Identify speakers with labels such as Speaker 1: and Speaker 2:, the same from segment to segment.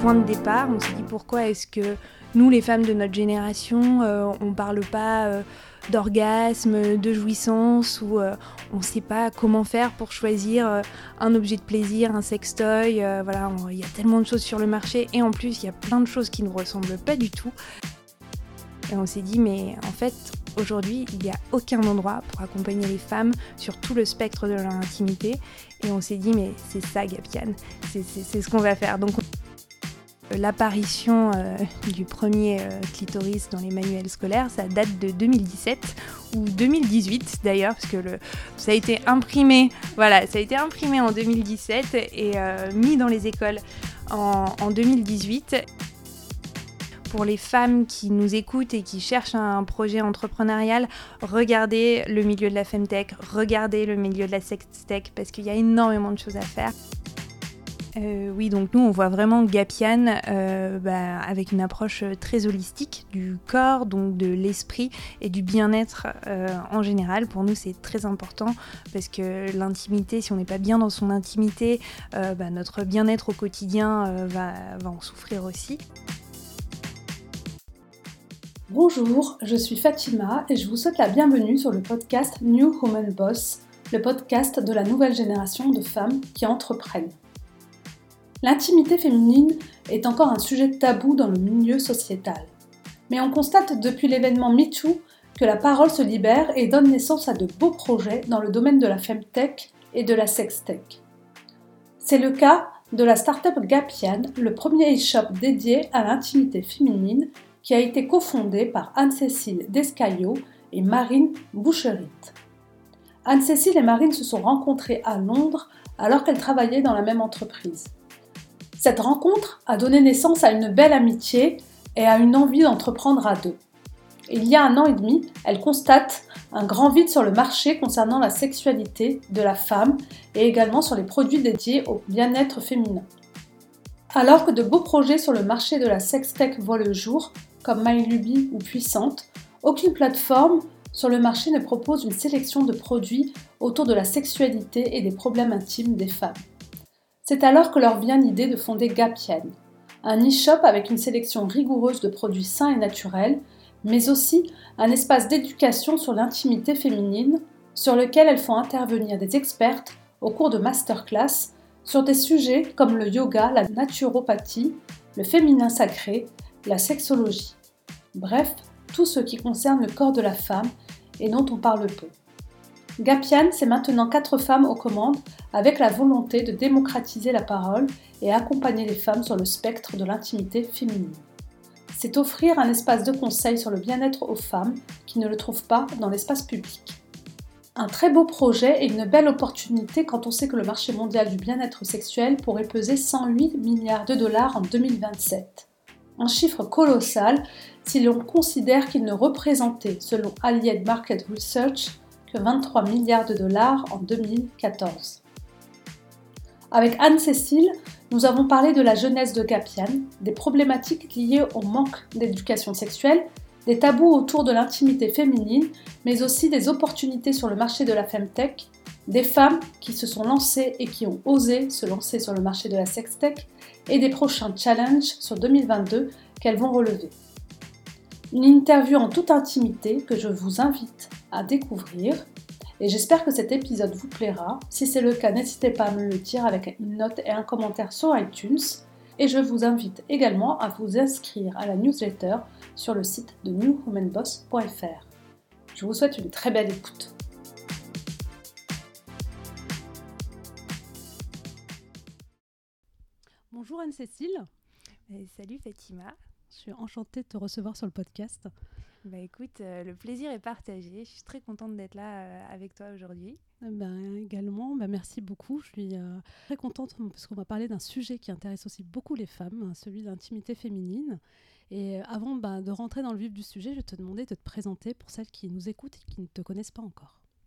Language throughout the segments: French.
Speaker 1: point de départ. On s'est dit pourquoi est-ce que nous, les femmes de notre génération, on ne parle pas d'orgasme, de jouissance, ou on ne sait pas comment faire pour choisir un objet de plaisir, un sextoy. Voilà, il y a tellement de choses sur le marché et en plus, il y a plein de choses qui ne nous ressemblent pas du tout. Et on s'est dit, mais en fait, aujourd'hui, il n'y a aucun endroit pour accompagner les femmes sur tout le spectre de leur intimité. Et on s'est dit, mais c'est ça, Gapian, c'est ce qu'on va faire. Donc, l'apparition du premier clitoris dans les manuels scolaires, ça date de 2017 ou 2018 d'ailleurs, parce que ça a été imprimé en 2017 et mis dans les écoles en 2018. Pour les femmes qui nous écoutent et qui cherchent un projet entrepreneurial, regardez le milieu de la femtech, regardez le milieu de la sextech, parce qu'il y a énormément de choses à faire. Oui, donc nous, on voit vraiment Gapian avec une approche très holistique du corps, donc de l'esprit et du bien-être en général. Pour nous, c'est très important parce que l'intimité, si on n'est pas bien dans son intimité, notre bien-être au quotidien va en souffrir aussi.
Speaker 2: Bonjour, je suis Fatima et je vous souhaite la bienvenue sur le podcast New Woman Boss, le podcast de la nouvelle génération de femmes qui entreprennent. L'intimité féminine est encore un sujet tabou dans le milieu sociétal. Mais on constate depuis l'événement MeToo que la parole se libère et donne naissance à de beaux projets dans le domaine de la femtech et de la sextech. C'est le cas de la start-up Gapian, le premier e-shop dédié à l'intimité féminine qui a été cofondé par Anne-Cécile Descaillot et Marine Boucherit. Anne-Cécile et Marine se sont rencontrées à Londres alors qu'elles travaillaient dans la même entreprise. Cette rencontre a donné naissance à une belle amitié et à une envie d'entreprendre à deux. Il y a 1 an et demi, elles constatent un grand vide sur le marché concernant la sexualité de la femme et également sur les produits dédiés au bien-être féminin. Alors que de beaux projets sur le marché de la sextech voient le jour, comme MyLuby ou Puissante, aucune plateforme sur le marché ne propose une sélection de produits autour de la sexualité et des problèmes intimes des femmes. C'est alors que leur vient l'idée de fonder Gapian, un e-shop avec une sélection rigoureuse de produits sains et naturels, mais aussi un espace d'éducation sur l'intimité féminine, sur lequel elles font intervenir des expertes au cours de masterclass sur des sujets comme le yoga, la naturopathie, le féminin sacré, la sexologie. Bref, tout ce qui concerne le corps de la femme et dont on parle peu. Gapian, c'est maintenant 4 femmes aux commandes avec la volonté de démocratiser la parole et accompagner les femmes sur le spectre de l'intimité féminine. C'est offrir un espace de conseil sur le bien-être aux femmes qui ne le trouvent pas dans l'espace public. Un très beau projet et une belle opportunité quand on sait que le marché mondial du bien-être sexuel pourrait peser 108 milliards de dollars en 2027. Un chiffre colossal si l'on considère qu'il ne représentait, selon Allied Market Research, que 23 milliards de dollars en 2014. Avec Anne-Cécile, nous avons parlé de la jeunesse de Gapian, des problématiques liées au manque d'éducation sexuelle, des tabous autour de l'intimité féminine, mais aussi des opportunités sur le marché de la femtech, des femmes qui se sont lancées et qui ont osé se lancer sur le marché de la sextech, et des prochains challenges sur 2022 qu'elles vont relever. Une interview en toute intimité que je vous invite à découvrir, et j'espère que cet épisode vous plaira. Si c'est le cas, n'hésitez pas à me le dire avec une note et un commentaire sur iTunes. Et je vous invite également à vous inscrire à la newsletter sur le site de newwomanboss.fr. Je vous souhaite une très belle écoute.
Speaker 3: Bonjour Anne-Cécile.
Speaker 1: Salut Fatima.
Speaker 3: Je suis enchantée de te recevoir sur le podcast.
Speaker 1: Écoute, le plaisir est partagé. Je suis très contente d'être là avec toi aujourd'hui.
Speaker 3: Également, merci beaucoup. Je suis très contente parce qu'on va parler d'un sujet qui intéresse aussi beaucoup les femmes, celui de l'intimité féminine. Et avant de rentrer dans le vif du sujet, je vais te demander de te présenter pour celles qui nous écoutent et qui ne te connaissent pas encore.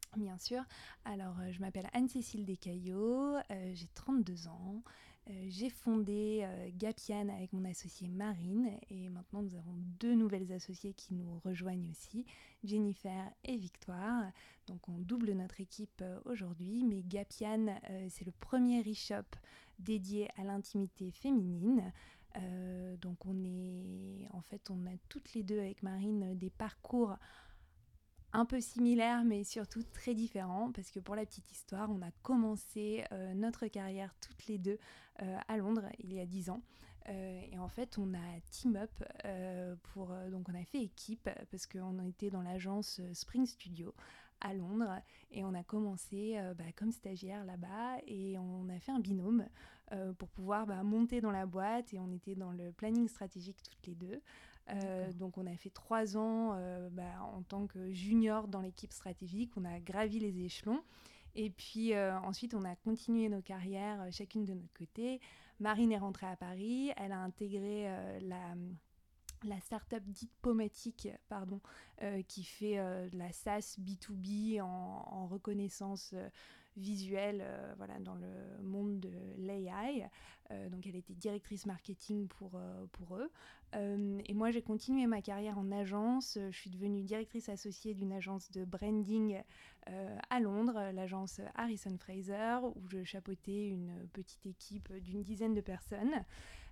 Speaker 1: Bien sûr. Alors, je m'appelle Anne-Cécile Descaillots, j'ai 32 ans. J'ai fondé Gapian avec mon associée Marine et maintenant nous avons 2 nouvelles associées qui nous rejoignent aussi, Jennifer et Victoire. Donc on double notre équipe aujourd'hui, mais Gapian, c'est le premier e-shop dédié à l'intimité féminine. Donc on a toutes les deux avec Marine des parcours un peu similaire mais surtout très différent parce que pour la petite histoire, on a commencé notre carrière toutes les deux à Londres il y a 10 ans. Et en fait, on a team up donc on a fait équipe parce qu'on était dans l'agence Spring Studio à Londres et on a commencé comme stagiaire là-bas et on a fait un binôme pour pouvoir monter dans la boîte et on était dans le planning stratégique toutes les deux. Donc on a fait 3 ans en tant que junior dans l'équipe stratégique, on a gravi les échelons et puis ensuite on a continué nos carrières chacune de notre côté. Marine est rentrée à Paris, elle a intégré la start-up dite Pomatic, qui fait de la SaaS B2B en reconnaissance visuelle dans le monde de l'AI. Donc elle était directrice marketing pour eux. Et moi j'ai continué ma carrière en agence. Je suis devenue directrice associée d'une agence de branding à Londres, l'agence Harrison Fraser, où je chapeautais une petite équipe d'une dizaine de personnes.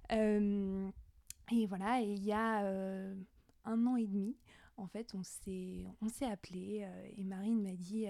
Speaker 1: Et voilà, et il y a 1 an et demi, en fait, on s'est appelés et Marine m'a dit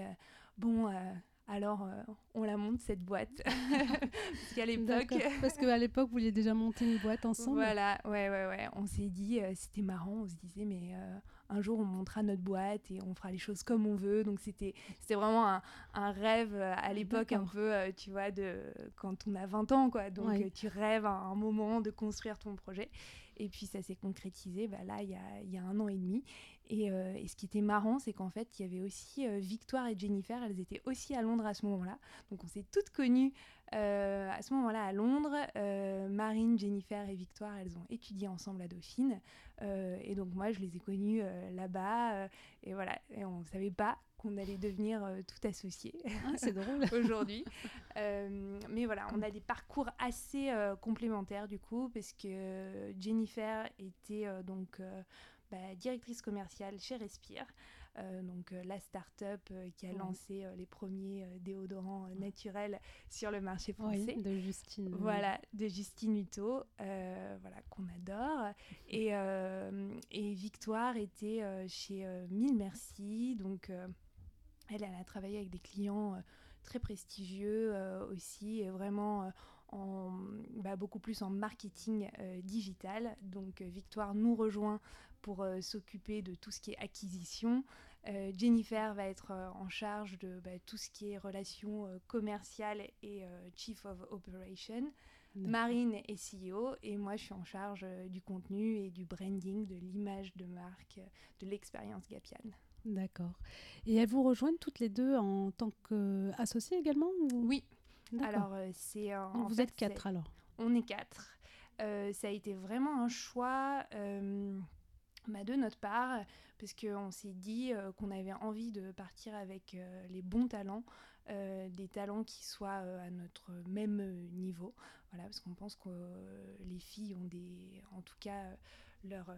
Speaker 1: alors on la monte cette boîte. Parce qu'à l'époque.
Speaker 3: Parce qu'à l'époque, vous vouliez déjà monter une boîte ensemble.
Speaker 1: Voilà, ouais. On s'est dit, c'était marrant, on se disait, mais un jour on montera notre boîte et on fera les choses comme on veut. Donc c'était vraiment un rêve à l'époque, un peu, tu vois, quand on a 20 ans, quoi. Donc tu rêves à un moment de construire ton projet. Et puis ça s'est concrétisé là, il y a 1 an et demi. Et ce qui était marrant, c'est qu'en fait, il y avait aussi Victoire et Jennifer, elles étaient aussi à Londres à ce moment-là. Donc on s'est toutes connues à ce moment-là à Londres. Marine, Jennifer et Victoire, elles ont étudié ensemble à Dauphine. Et donc moi, je les ai connues là-bas. Et voilà, et on ne savait pas qu'on allait devenir tout associés.
Speaker 3: Ah, c'est drôle.
Speaker 1: Aujourd'hui. Mais voilà, on a des parcours assez complémentaires du coup, parce que Jennifer était directrice commerciale chez Respire, la start-up qui a lancé les premiers déodorants naturels sur le marché français.
Speaker 3: Oui, de Justine.
Speaker 1: Voilà, de Justine Hutto, qu'on adore. Et Victoire était chez Mille Merci, donc elle a travaillé avec des clients très prestigieux aussi, et vraiment beaucoup plus en marketing digital. Donc Victoire nous rejoint pour s'occuper de tout ce qui est acquisition. Jennifer va être en charge de tout ce qui est relations commerciales et Chief of Operation. Marine est CEO et moi je suis en charge du contenu et du branding, de l'image de marque, de l'expérience Gapian.
Speaker 3: D'accord. Et elles vous rejoignent toutes les deux en tant qu'associées également ou...
Speaker 1: Oui.
Speaker 3: D'accord.
Speaker 1: Alors,
Speaker 3: vous êtes 4 alors.
Speaker 1: On est 4. Ça a été vraiment un choix de notre part, parce qu'on s'est dit qu'on avait envie de partir avec les bons talents, des talents qui soient à notre même niveau. Voilà, parce qu'on pense que les filles ont en tout cas, leurs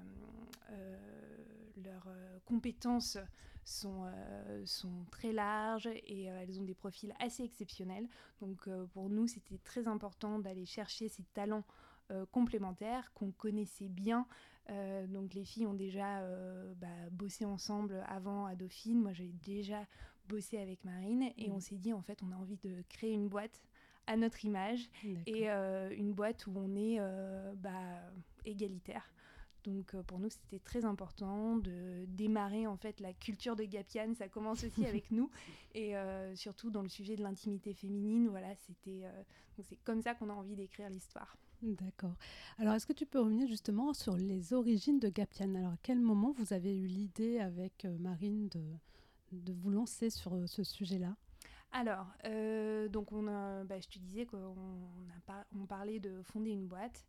Speaker 1: compétences sont très larges et elles ont des profils assez exceptionnels. Donc pour nous, c'était très important d'aller chercher ces talents complémentaires qu'on connaissait bien. Donc les filles ont déjà bossé ensemble avant à Dauphine. Moi, j'avais déjà bossé avec Marine et on s'est dit, en fait, on a envie de créer une boîte à notre image. D'accord. Et une boîte où on est égalitaire. Donc pour nous, c'était très important de démarrer en fait la culture de Gapian. Ça commence aussi avec nous et surtout dans le sujet de l'intimité féminine. Voilà, donc c'est comme ça qu'on a envie d'écrire l'histoire.
Speaker 3: D'accord. Alors, est-ce que tu peux revenir justement sur les origines de Gapian? Alors, à quel moment vous avez eu l'idée avec Marine de vous lancer sur ce sujet-là?
Speaker 1: Alors, donc je te disais qu'on parlait de fonder une boîte.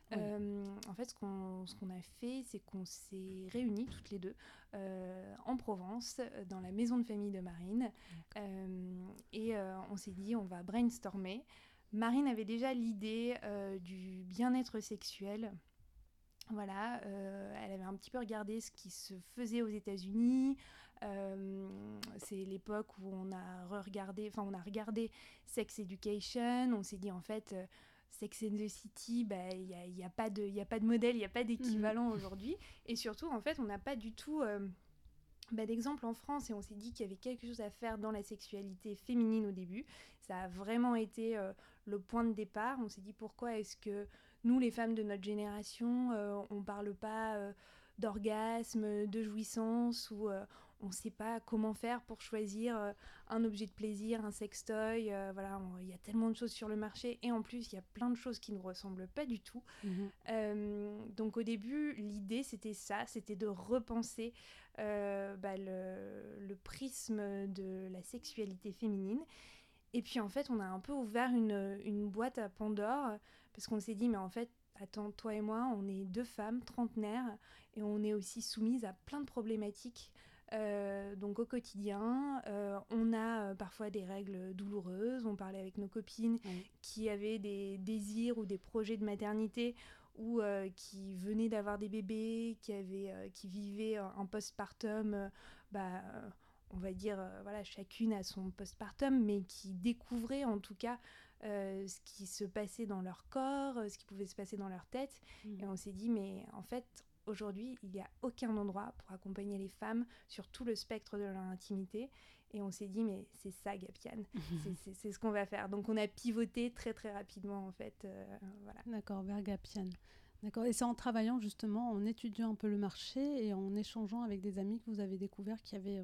Speaker 3: Oui.
Speaker 1: En fait, ce qu'on a fait, c'est qu'on s'est réunis toutes les deux en Provence, dans la maison de famille de Marine. On s'est dit, on va brainstormer. Marine avait déjà l'idée du bien-être sexuel. Voilà, elle avait un petit peu regardé ce qui se faisait aux États-Unis. C'est l'époque où on a regardé Sex Education. On s'est dit en fait, Sex and the City, y a pas de modèle, il n'y a pas d'équivalent aujourd'hui. Et surtout, en fait, on n'a pas du tout d'exemple en France, et on s'est dit qu'il y avait quelque chose à faire dans la sexualité féminine au début. Ça a vraiment été le point de départ. On s'est dit pourquoi est-ce que nous, les femmes de notre génération, on parle pas d'orgasme, de jouissance, ou on sait pas comment faire pour choisir un objet de plaisir, un sextoy. Voilà, il y a tellement de choses sur le marché, et en plus, il y a plein de choses qui ne ressemblent pas du tout. Donc au début, l'idée, c'était ça, c'était de repenser le prisme de la sexualité féminine. Et puis en fait, on a un peu ouvert une boîte à Pandore, parce qu'on s'est dit, mais en fait, attends, toi et moi, on est deux femmes trentenaires, et on est aussi soumises à plein de problématiques. Donc au quotidien, on a parfois des règles douloureuses. On parlait avec nos copines qui avaient des désirs ou des projets de maternité, ou qui venaient d'avoir des bébés, qui vivaient un postpartum, on va dire, voilà, chacune a son postpartum, mais qui découvraient en tout cas ce qui se passait dans leur corps, ce qui pouvait se passer dans leur tête. Et on s'est dit, mais en fait, aujourd'hui, il n'y a aucun endroit pour accompagner les femmes sur tout le spectre de leur intimité. Et on s'est dit, mais c'est ça, Gapian, c'est ce qu'on va faire. Donc on a pivoté très très rapidement, en fait. Voilà.
Speaker 3: D'accord, vers Gapian. D'accord. Et c'est en travaillant justement, en étudiant un peu le marché et en échangeant avec des amis que vous avez découvert qu'il y avait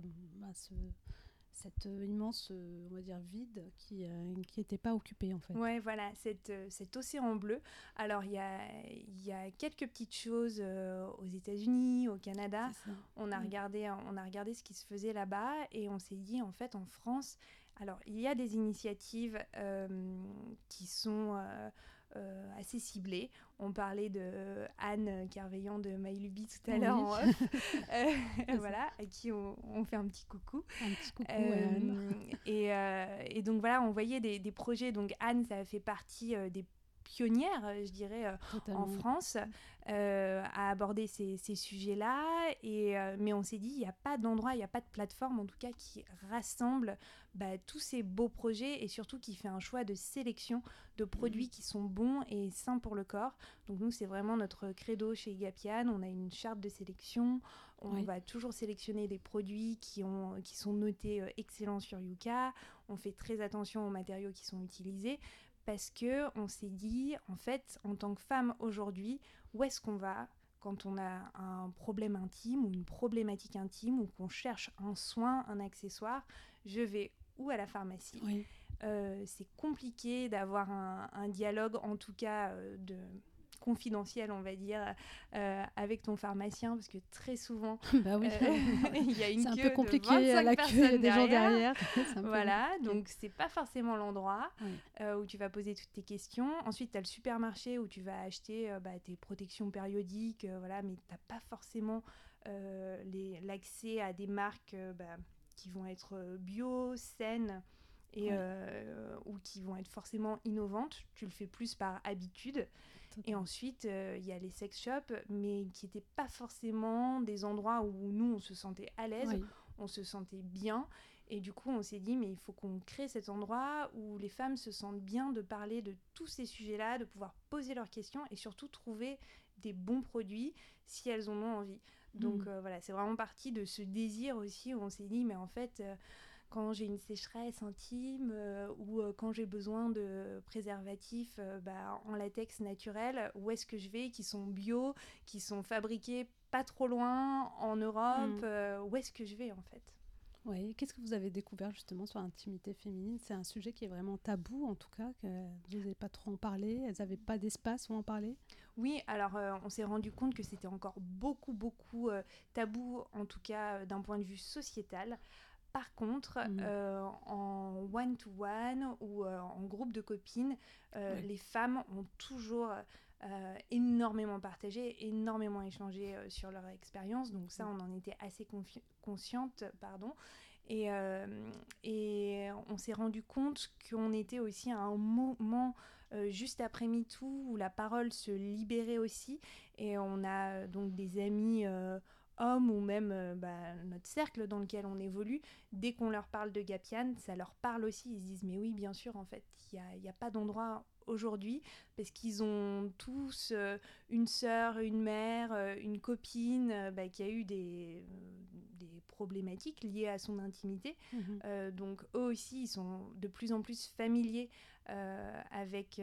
Speaker 3: cet immense, on va dire, vide qui n'était pas occupé en fait.
Speaker 1: Ouais, voilà, cet océan bleu. Alors, il y a quelques petites choses aux États-Unis, au Canada. On a regardé ce qui se faisait là-bas, et on s'est dit, en fait, en France, alors, il y a des initiatives qui sont assez ciblées. On parlait de Anne Kerveillant de MyLuby tout à l'heure en off. Voilà, à qui on fait un petit coucou.
Speaker 3: Un petit coucou, Anne.
Speaker 1: Et donc voilà, on voyait des projets. Donc Anne, ça fait partie des pionnières, je dirais, en France, à aborder ces sujets-là. Mais on s'est dit, il n'y a pas d'endroit, il n'y a pas de plateforme, en tout cas, qui rassemble tous ces beaux projets, et surtout qui fait un choix de sélection de produits qui sont bons et sains pour le corps. Donc nous, c'est vraiment notre credo chez Gapian. On a une charte de sélection. On va toujours sélectionner des produits qui sont notés excellents sur Yuka. On fait très attention aux matériaux qui sont utilisés, parce qu'on s'est dit, en fait, en tant que femme aujourd'hui, où est-ce qu'on va quand on a un problème intime ou une problématique intime, ou qu'on cherche un soin, un accessoire? Je vais ou à la pharmacie. C'est compliqué d'avoir un dialogue, en tout cas confidentiel, on va dire, avec ton pharmacien, parce que très souvent il y a une queue
Speaker 3: un peu compliqué
Speaker 1: de 25
Speaker 3: à la queue des gens derrière.
Speaker 1: Voilà, donc c'est pas forcément l'endroit où tu vas poser toutes tes questions. Ensuite, tu as le supermarché où tu vas acheter tes protections périodiques, voilà, mais t'as pas forcément l'accès à des marques qui vont être bio, saines, ou qui vont être forcément innovantes. Tu le fais plus par habitude. Et ensuite, il y a les sex shops, mais qui n'étaient pas forcément des endroits où nous, on se sentait à l'aise, on se sentait bien. Et du coup, on s'est dit, mais il faut qu'on crée cet endroit où les femmes se sentent bien de parler de tous ces sujets-là, de pouvoir poser leurs questions, et surtout trouver des bons produits si elles en ont envie. Donc voilà, c'est vraiment parti de ce désir aussi, où on s'est dit, mais en fait... quand j'ai une sécheresse intime ou quand j'ai besoin de préservatifs en latex naturel, où est-ce que je vais, qui sont bio, qui sont fabriqués pas trop loin en Europe, où est-ce que je vais en fait?
Speaker 3: Oui, qu'est-ce que vous avez découvert justement sur l'intimité féminine? C'est un sujet qui est vraiment tabou, en tout cas, que vous n'osez pas trop en parler, elles n'avaient pas d'espace où en parler?
Speaker 1: Oui, alors on s'est rendu compte que c'était encore beaucoup tabou, en tout cas d'un point de vue sociétal. Par contre, en one-to-one ou en groupe de copines, les femmes ont toujours énormément partagé, énormément échangé sur leur expérience. Donc ça, on en était assez consciente, pardon. Et on s'est rendu compte qu'on était aussi à un moment juste après MeToo où la parole se libérait aussi. Et on a donc des amis hommes ou même notre cercle dans lequel on évolue. Dès qu'on leur parle de Gapian, ça leur parle aussi. Ils se disent mais oui, bien sûr, en fait, il n'y a pas d'endroit aujourd'hui parce qu'ils ont tous une sœur, une mère, une copine qui a eu des problématiques liées à son intimité. Donc eux aussi, ils sont de plus en plus familiers avec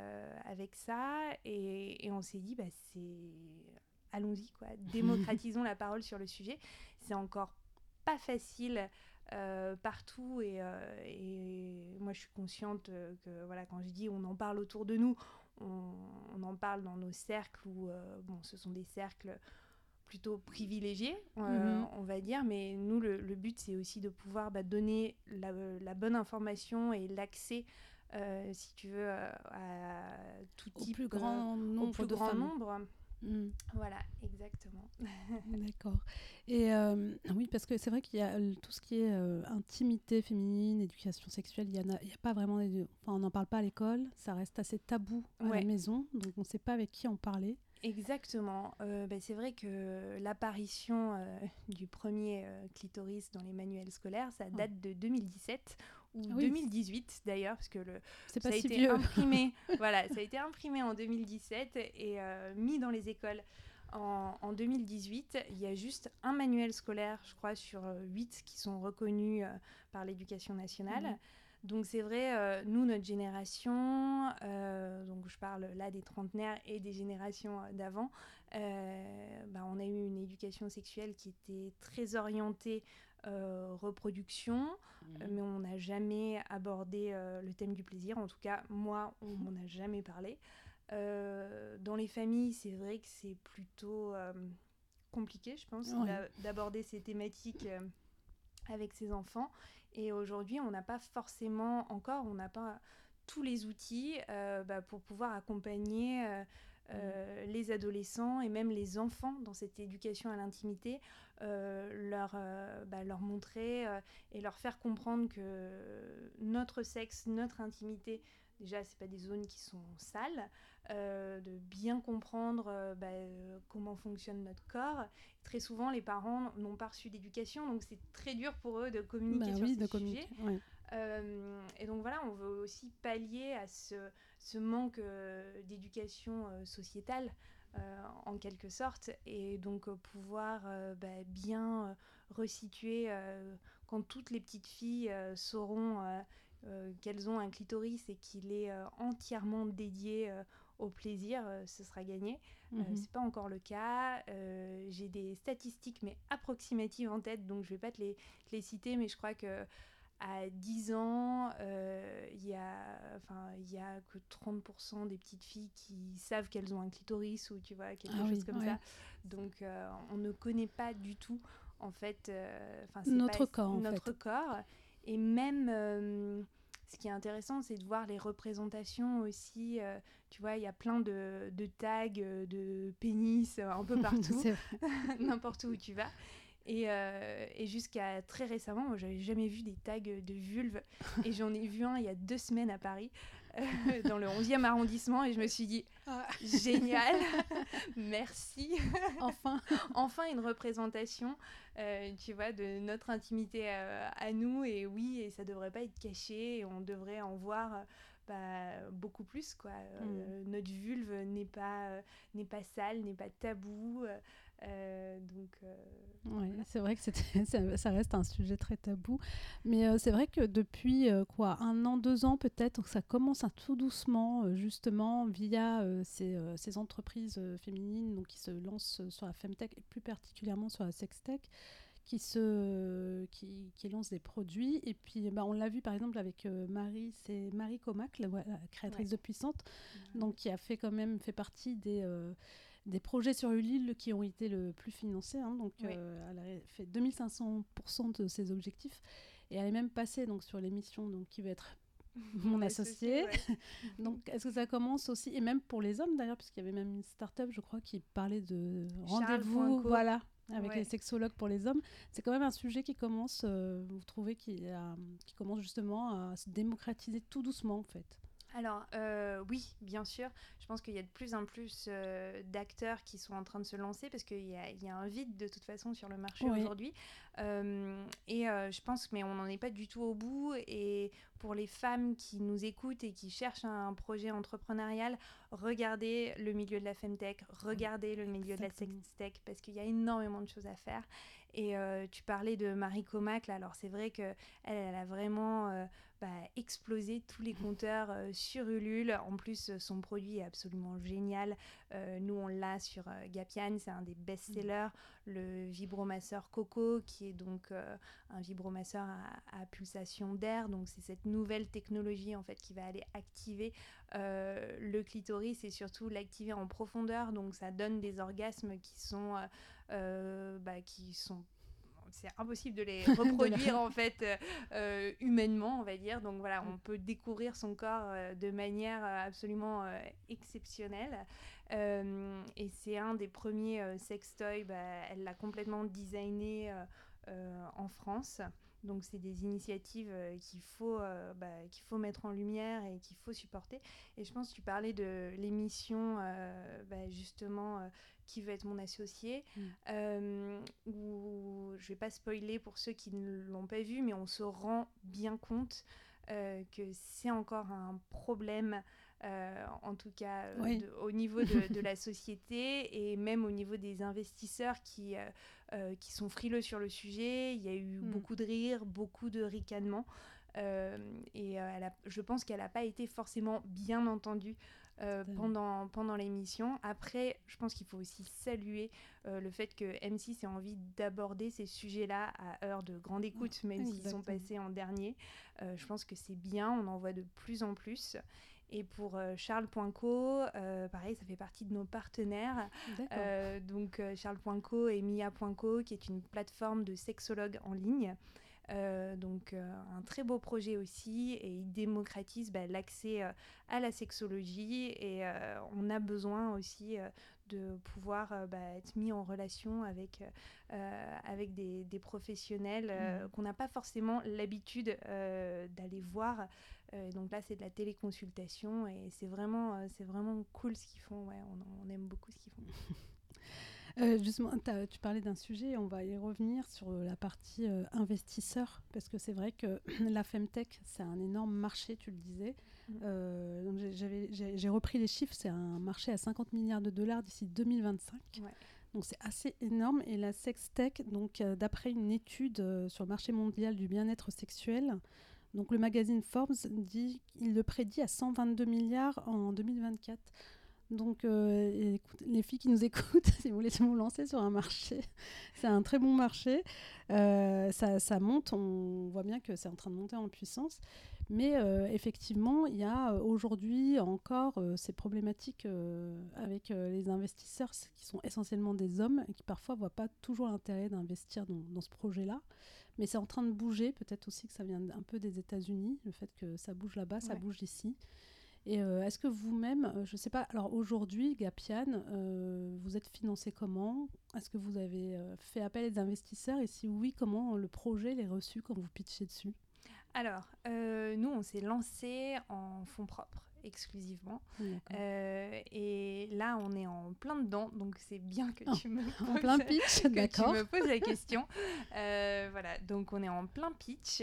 Speaker 1: ça et on s'est dit allons-y, quoi. Démocratisons la parole sur le sujet. C'est encore pas facile partout et moi je suis consciente que voilà, quand je dis on en parle autour de nous, on en parle dans nos cercles où ce sont des cercles plutôt privilégiés, on va dire, mais nous le but c'est aussi de pouvoir donner la bonne information et l'accès si tu veux à tout type,
Speaker 3: au plus grand nombre.
Speaker 1: Voilà, exactement.
Speaker 3: D'accord. Et oui, parce que c'est vrai qu'il y a tout ce qui est intimité féminine, éducation sexuelle, il y a pas vraiment on n'en parle pas à l'école, ça reste assez tabou à la maison, donc on ne sait pas avec qui en parler.
Speaker 1: Exactement. C'est vrai que l'apparition du premier clitoris dans les manuels scolaires, ça date de 2017 ou 2018 d'ailleurs, parce que ça a été imprimé. Voilà, ça a été imprimé en 2017 et mis dans les écoles en 2018. Il y a juste un manuel scolaire, je crois, sur 8 qui sont reconnus par l'éducation nationale. Donc c'est vrai, nous, notre génération, donc je parle là des trentenaires et des générations d'avant, on a eu une éducation sexuelle qui était très orientée reproduction, mais on n'a jamais abordé le thème du plaisir. En tout cas, moi, on m'en a jamais parlé. Dans les familles, c'est vrai que c'est plutôt compliqué, je pense, d'aborder ces thématiques avec ses enfants. Et aujourd'hui, on n'a pas tous les outils pour pouvoir accompagner les adolescents et même les enfants dans cette éducation à l'intimité, leur montrer et leur faire comprendre que notre sexe, notre intimité, déjà, c'est pas des zones qui sont sales, de bien comprendre comment fonctionne notre corps. Très souvent, les parents n'ont pas reçu d'éducation, donc c'est très dur pour eux de communiquer sur ces sujets.
Speaker 3: Ouais.
Speaker 1: Et donc voilà, on veut aussi pallier à ce manque d'éducation sociétale, en quelque sorte, et donc pouvoir bien resituer quand toutes les petites filles sauront qu'elles ont un clitoris et qu'il est entièrement dédié au plaisir, ce sera gagné. C'est pas encore le cas. J'ai des statistiques mais approximatives en tête, donc je vais pas te les citer, mais je crois que à 10 ans, il y a que 30% des petites filles qui savent qu'elles ont un clitoris ou tu vois, quelque chose comme ça. Donc on ne connaît pas du tout en fait
Speaker 3: notre
Speaker 1: corps. Et même ce qui est intéressant, c'est de voir les représentations aussi. Tu vois, il y a plein de tags de pénis un peu partout, n'importe où tu vas. Et jusqu'à très récemment, moi, j'avais jamais vu des tags de vulve. Et j'en ai vu un il y a 2 semaines à Paris, dans le 11e arrondissement. Et je me suis dit, génial, merci. Enfin une représentation, tu vois, de notre intimité à nous. Et oui, et ça devrait pas être caché. Et on devrait en voir beaucoup plus, quoi. Notre vulve n'est pas sale, n'est pas tabou.
Speaker 3: C'est vrai que ça reste un sujet très tabou, mais c'est vrai que depuis 1 an, 2 ans peut-être, ça commence tout doucement, justement via ces entreprises féminines donc, qui se lancent sur la femtech et plus particulièrement sur la sextech, qui lancent des produits. Et puis, on l'a vu par exemple avec c'est Marie Comac, la créatrice de Puissante, donc qui a fait partie des projets sur Ulule qui ont été le plus financés. Donc, elle a fait 2500% de ses objectifs. Et elle est même passée donc, sur l'émission qui va être mon associé. Donc, est-ce que ça commence aussi, et même pour les hommes d'ailleurs, puisqu'il y avait même une start-up, je crois, qui parlait de rendez-vous, voilà, avec les sexologues pour les hommes. C'est quand même un sujet qui commence, vous trouvez, qui commence justement à se démocratiser tout doucement, en fait.
Speaker 1: Alors, oui, bien sûr. Je pense qu'il y a de plus en plus d'acteurs qui sont en train de se lancer parce qu'il y a un vide de toute façon sur le marché aujourd'hui. Je pense, mais on n'en est pas du tout au bout. Et pour les femmes qui nous écoutent et qui cherchent un projet entrepreneurial, regardez le milieu de la femtech, regardez le milieu de la sextech parce qu'il y a énormément de choses à faire. Et tu parlais de Marie Comac, là. Alors c'est vrai qu'elle a vraiment explosé tous les compteurs sur Ulule. En plus, son produit est absolument génial. Nous, on l'a sur Gapian, c'est un des best-sellers. Le vibromasseur Coco, qui est donc un vibromasseur à pulsation d'air. Donc c'est cette nouvelle technologie en fait qui va aller activer le clitoris et surtout l'activer en profondeur. Donc ça donne des orgasmes qui sont c'est impossible de les reproduire en fait humainement, on va dire. Donc voilà, on peut découvrir son corps de manière absolument exceptionnelle. Et c'est un des premiers sextoys. Elle l'a complètement designé en France. Donc c'est des initiatives qu'il faut mettre en lumière et qu'il faut supporter. Et je pense que tu parlais de l'émission justement qui veut être mon associé, où je vais pas spoiler pour ceux qui ne l'ont pas vu, mais on se rend bien compte que c'est encore un problème, en tout cas au niveau de la société et même au niveau des investisseurs qui sont frileux sur le sujet. Il y a eu beaucoup de rires, beaucoup de ricanements. Je pense qu'elle n'a pas été forcément bien entendue pendant l'émission. Après, je pense qu'il faut aussi saluer le fait que M6 ait envie d'aborder ces sujets-là à heure de grande écoute, même s'ils sont passés en dernier. Je pense que c'est bien, on en voit de plus en plus. Et pour Charles.co, pareil, ça fait partie de nos partenaires. Donc Charles.co et Mia.co, qui est une plateforme de sexologues en ligne. Un très beau projet aussi, et il démocratise l'accès à la sexologie, et on a besoin aussi de pouvoir être mis en relation avec des professionnels qu'on n'a pas forcément l'habitude d'aller voir. Donc là, c'est de la téléconsultation et c'est vraiment cool ce qu'ils font. Ouais, on aime beaucoup ce qu'ils font.
Speaker 3: Justement, tu parlais d'un sujet, on va y revenir sur la partie investisseur, parce que c'est vrai que la femtech, c'est un énorme marché, tu le disais. Donc j'ai repris les chiffres, c'est un marché à 50 milliards de dollars d'ici 2025. Ouais. Donc c'est assez énorme. Et la sextech, donc d'après une étude sur le marché mondial du bien-être sexuel, donc le magazine Forbes il le prédit à 122 milliards en 2024. Donc, les filles qui nous écoutent, si vous voulez vous lancer sur un marché, c'est un très bon marché. Ça monte, on voit bien que c'est en train de monter en puissance. Mais effectivement, il y a aujourd'hui encore ces problématiques avec les investisseurs qui sont essentiellement des hommes et qui parfois ne voient pas toujours l'intérêt d'investir dans ce projet-là. Mais c'est en train de bouger, peut-être aussi que ça vient un peu des États-Unis, le fait que ça bouge là-bas, ça bouge ici. Et est-ce que vous-même, je ne sais pas, alors aujourd'hui, Gapian, vous êtes financé comment ? Est-ce que vous avez fait appel à des investisseurs ? Et si oui, comment le projet l'est reçu quand vous pitchez dessus ?
Speaker 1: Alors, nous, on s'est lancé en fonds propres exclusivement. Et là, on est en plein dedans, donc c'est bien que tu me poses,
Speaker 3: en plein pitch, d'accord.
Speaker 1: Tu me poses la question. Voilà, donc on est en plein pitch.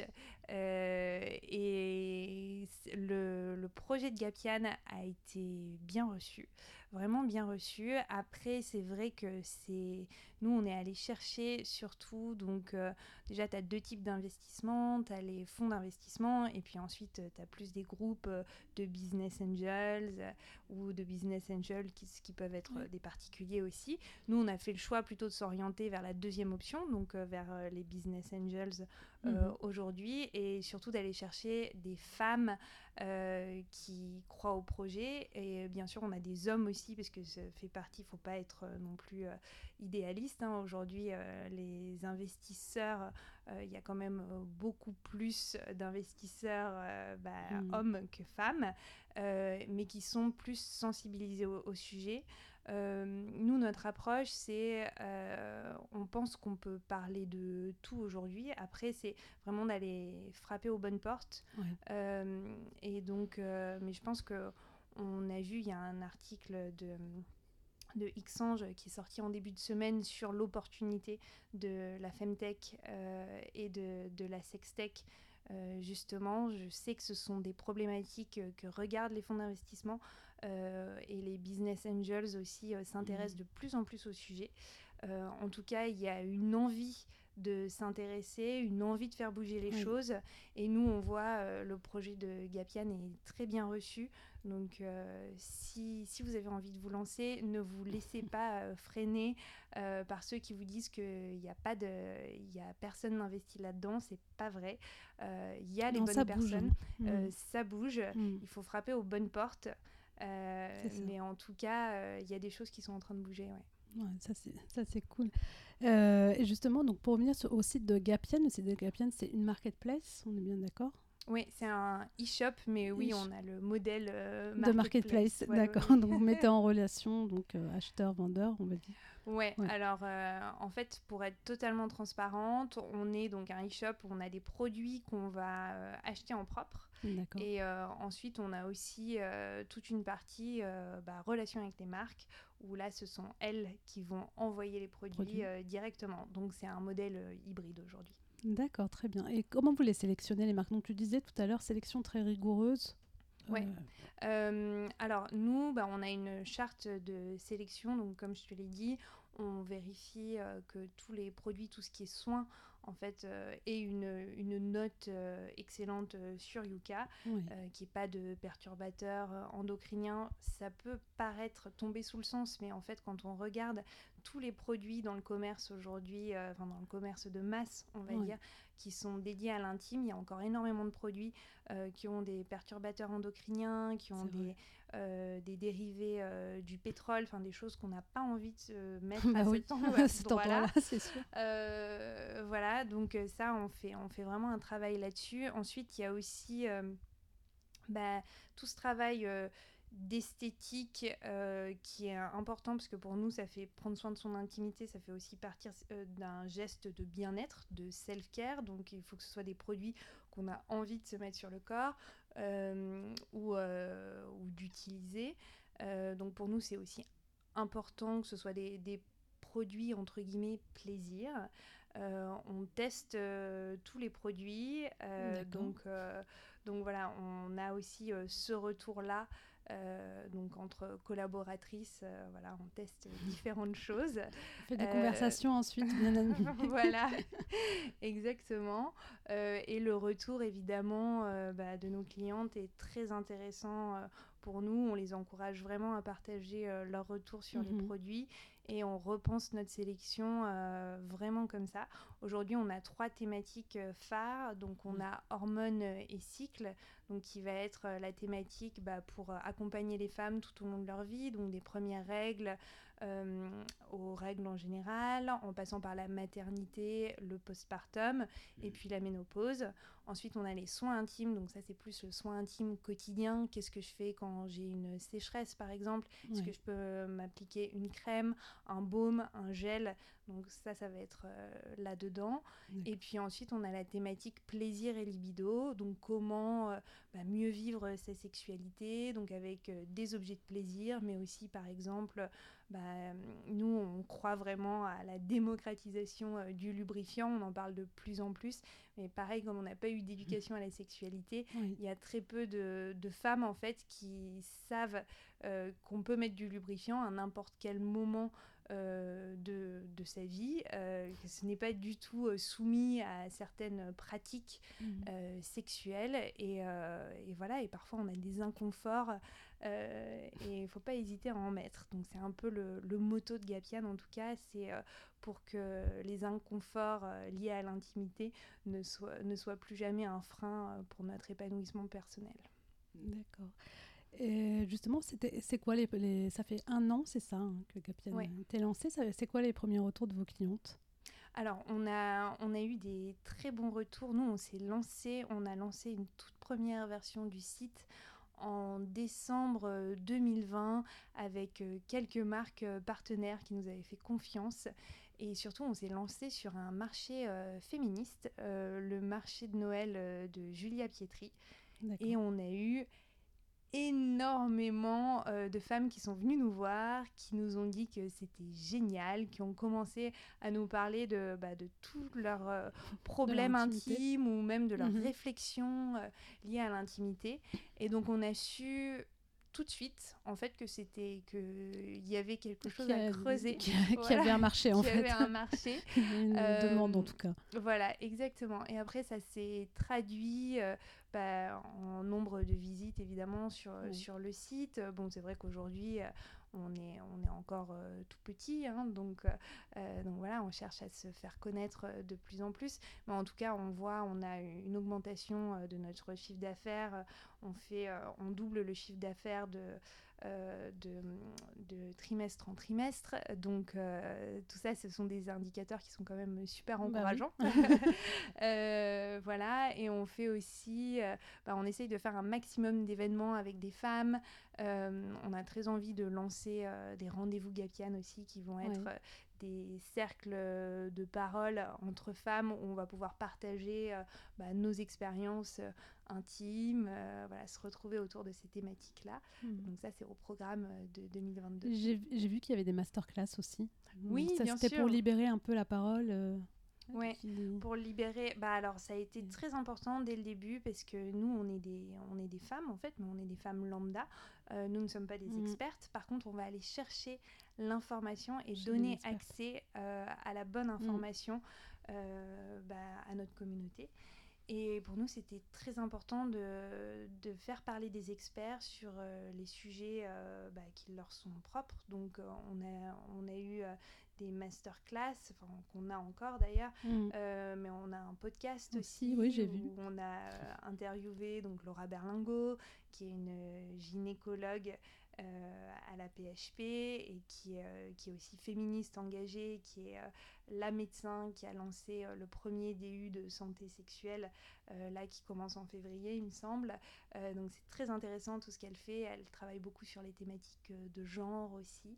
Speaker 1: Et le projet de Gapian a été bien reçu. vraiment bien reçu. Après, c'est vrai que nous, on est allé chercher surtout, donc déjà, tu as 2 types d'investissements, tu as les fonds d'investissement, et puis ensuite, tu as plus des groupes de business angels ou de business angels qui peuvent être des particuliers aussi. Nous, on a fait le choix plutôt de s'orienter vers la deuxième option, donc vers les business angels aujourd'hui, et surtout d'aller chercher des femmes qui croient au projet. Et bien sûr, on a des hommes aussi, parce que ça fait partie, il ne faut pas être non plus idéaliste. Aujourd'hui, les investisseurs, il y a quand même beaucoup plus d'investisseurs hommes que femmes, mais qui sont plus sensibilisés au sujet. Nous, notre approche, c'est on pense qu'on peut parler de tout aujourd'hui. Après, c'est vraiment d'aller frapper aux bonnes portes. Et donc, mais je pense qu'on a vu, il y a un article de Xange qui est sorti en début de semaine sur l'opportunité de la femtech et de la sextech. Justement, je sais que ce sont des problématiques que regardent les fonds d'investissement et les business angels aussi s'intéressent de plus en plus au sujet. En tout cas, il y a une envie de s'intéresser, une envie de faire bouger les choses. Et nous, on voit le projet de Gapian est très bien reçu. Donc, si vous avez envie de vous lancer, ne vous laissez pas freiner par ceux qui vous disent qu'il n'y a personne n'investit là-dedans. C'est pas vrai. Il y a les bonnes personnes. Ça bouge. Il faut frapper aux bonnes portes. Mais en tout cas, il y a des choses qui sont en train de bouger.
Speaker 3: Ouais, ça c'est cool. Et justement, donc pour revenir au site de Gapian, le site de Gapian, c'est une marketplace, on est bien d'accord ?
Speaker 1: Oui, c'est un e-shop, mais oui, on a le modèle
Speaker 3: de marketplace. D'accord. Donc vous mettez en relation acheteur-vendeur, on va dire.
Speaker 1: Ouais. Alors en fait, pour être totalement transparente, on est donc un e-shop où on a des produits qu'on va acheter en propre.
Speaker 3: D'accord.
Speaker 1: Et ensuite, on a aussi toute une partie relation avec les marques, où là, ce sont elles qui vont envoyer les produits directement. Donc c'est un modèle hybride aujourd'hui.
Speaker 3: D'accord, très bien. Et comment vous les sélectionnez, les marques ? Donc tu disais tout à l'heure, sélection très rigoureuse.
Speaker 1: Ouais. Alors nous, on a une charte de sélection, donc comme je te l'ai dit, on vérifie que tous les produits, tout ce qui est soin, en fait, aient une note excellente sur Yuka, qu'il n'y ait pas de perturbateurs endocriniens. Ça peut paraître tomber sous le sens, mais en fait, quand on regarde tous les produits dans le commerce aujourd'hui, dans le commerce de masse, on va dire, qui sont dédiés à l'intime, il y a encore énormément de produits qui ont des perturbateurs endocriniens, qui ont des dérivés du pétrole, enfin des choses qu'on n'a pas envie de mettre à cet endroit-là.
Speaker 3: C'est sûr.
Speaker 1: Voilà, donc ça, on fait vraiment un travail là-dessus. Ensuite, il y a aussi tout ce travail d'esthétique qui est important, parce que pour nous, ça fait prendre soin de son intimité, ça fait aussi partir d'un geste de bien-être, de self-care. Donc il faut que ce soit des produits qu'on a envie de se mettre sur le corps ou d'utiliser. Donc pour nous, c'est aussi important que ce soit des produits entre guillemets plaisir. On teste tous les produits, donc voilà, on a aussi ce retour-là. Donc entre collaboratrices, voilà, on teste différentes choses.
Speaker 3: On fait des conversations ensuite.
Speaker 1: Voilà, exactement. Et le retour, évidemment, de nos clientes est très intéressant pour nous. On les encourage vraiment à partager leur retour sur les produits, et on repense notre sélection vraiment comme ça. Aujourd'hui, on a 3 thématiques phares. Donc on a hormones et cycles, donc qui va être la thématique pour accompagner les femmes tout au long de leur vie, donc des premières règles aux règles en général, en passant par la maternité, le postpartum et puis la ménopause. Ensuite, on a les soins intimes, donc ça c'est plus le soin intime quotidien. Qu'est-ce que je fais quand j'ai une sécheresse par exemple ? Est-ce que je peux m'appliquer une crème, un baume, un gel ? Donc ça va être là-dedans. Et puis ensuite, on a la thématique plaisir et libido, donc comment mieux vivre sa sexualité, donc avec des objets de plaisir, mais aussi par exemple, nous on croit vraiment à la démocratisation du lubrifiant, on en parle de plus en plus, mais pareil, comme on n'a pas eu d'éducation à la sexualité,
Speaker 3: Oui.
Speaker 1: il y a très peu de femmes en fait qui savent qu'on peut mettre du lubrifiant à n'importe quel moment de sa vie, que ce n'est pas du tout soumis à certaines pratiques sexuelles et voilà, et parfois on a des inconforts et il ne faut pas hésiter à en mettre. Donc c'est un peu le motto de Gapian en tout cas, c'est pour que les inconforts liés à l'intimité ne soient plus jamais un frein pour notre épanouissement personnel.
Speaker 3: D'accord. Et justement, c'est quoi ça fait 1 an, c'est ça, hein, que Gapian a été lancé. C'est quoi les premiers retours de vos clientes ?
Speaker 1: Alors, on a eu des très bons retours. Nous, on a lancé une toute première version du site en décembre 2020 avec quelques marques partenaires qui nous avaient fait confiance. Et surtout, on s'est lancé sur un marché féministe, le marché de Noël de Julia Pietri.
Speaker 3: D'accord.
Speaker 1: Et on a eu énormément de femmes qui sont venues nous voir, qui nous ont dit que c'était génial, qui ont commencé à nous parler de tous leurs problèmes intimes ou même de leurs réflexions liées à l'intimité. Et donc on a su tout de suite en fait qu'il y avait quelque chose à creuser,
Speaker 3: qui avait un marché en fait.
Speaker 1: Qui avait un marché.
Speaker 3: Une demande en tout cas.
Speaker 1: Voilà, exactement. Et après ça s'est traduit en nombre de visites évidemment sur le site. Bon, c'est vrai qu'aujourd'hui on est encore tout petit, hein, donc voilà, on cherche à se faire connaître de plus en plus. Mais en tout cas, on a une augmentation de notre chiffre d'affaires. On double le chiffre d'affaires de trimestre en trimestre. Donc tout ça, ce sont des indicateurs qui sont quand même super encourageants. Voilà, et on fait aussi, on essaye de faire un maximum d'événements avec des femmes. On a très envie de lancer des rendez-vous Gapian aussi qui vont être des cercles de parole entre femmes où on va pouvoir partager nos expériences intimes, se retrouver autour de ces thématiques-là. Donc ça, c'est au programme de 2022.
Speaker 3: J'ai vu qu'il y avait des masterclass aussi.
Speaker 1: Oui,
Speaker 3: ça,
Speaker 1: bien sûr.
Speaker 3: C'était pour libérer un peu la parole.
Speaker 1: Oui, pour libérer. Alors, ça a été très important dès le début parce que nous, on est des femmes en fait, mais on est des femmes lambda. Nous ne sommes pas des expertes. Par contre, on va aller chercher l'information et donner accès à la bonne information à notre communauté. Et pour nous, c'était très important de faire parler des experts sur les sujets qui leur sont propres. Donc, on a eu des masterclass, qu'on a encore d'ailleurs, mais on a un podcast aussi
Speaker 3: j'ai vu.
Speaker 1: Où on a interviewé donc, Laura Berlingot, qui est une gynécologue à la PHP et qui est aussi féministe engagée, qui est la médecin qui a lancé le premier DU de santé sexuelle qui commence en février il me semble. Donc c'est très intéressant tout ce qu'elle fait. Elle travaille beaucoup sur les thématiques de genre aussi.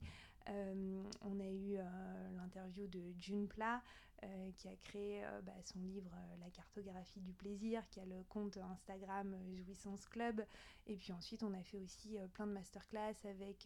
Speaker 1: On a eu l'interview de June Pla qui a créé son livre La cartographie du plaisir, qui a le compte Instagram Jouissance Club. Et puis ensuite on a fait aussi plein de masterclass avec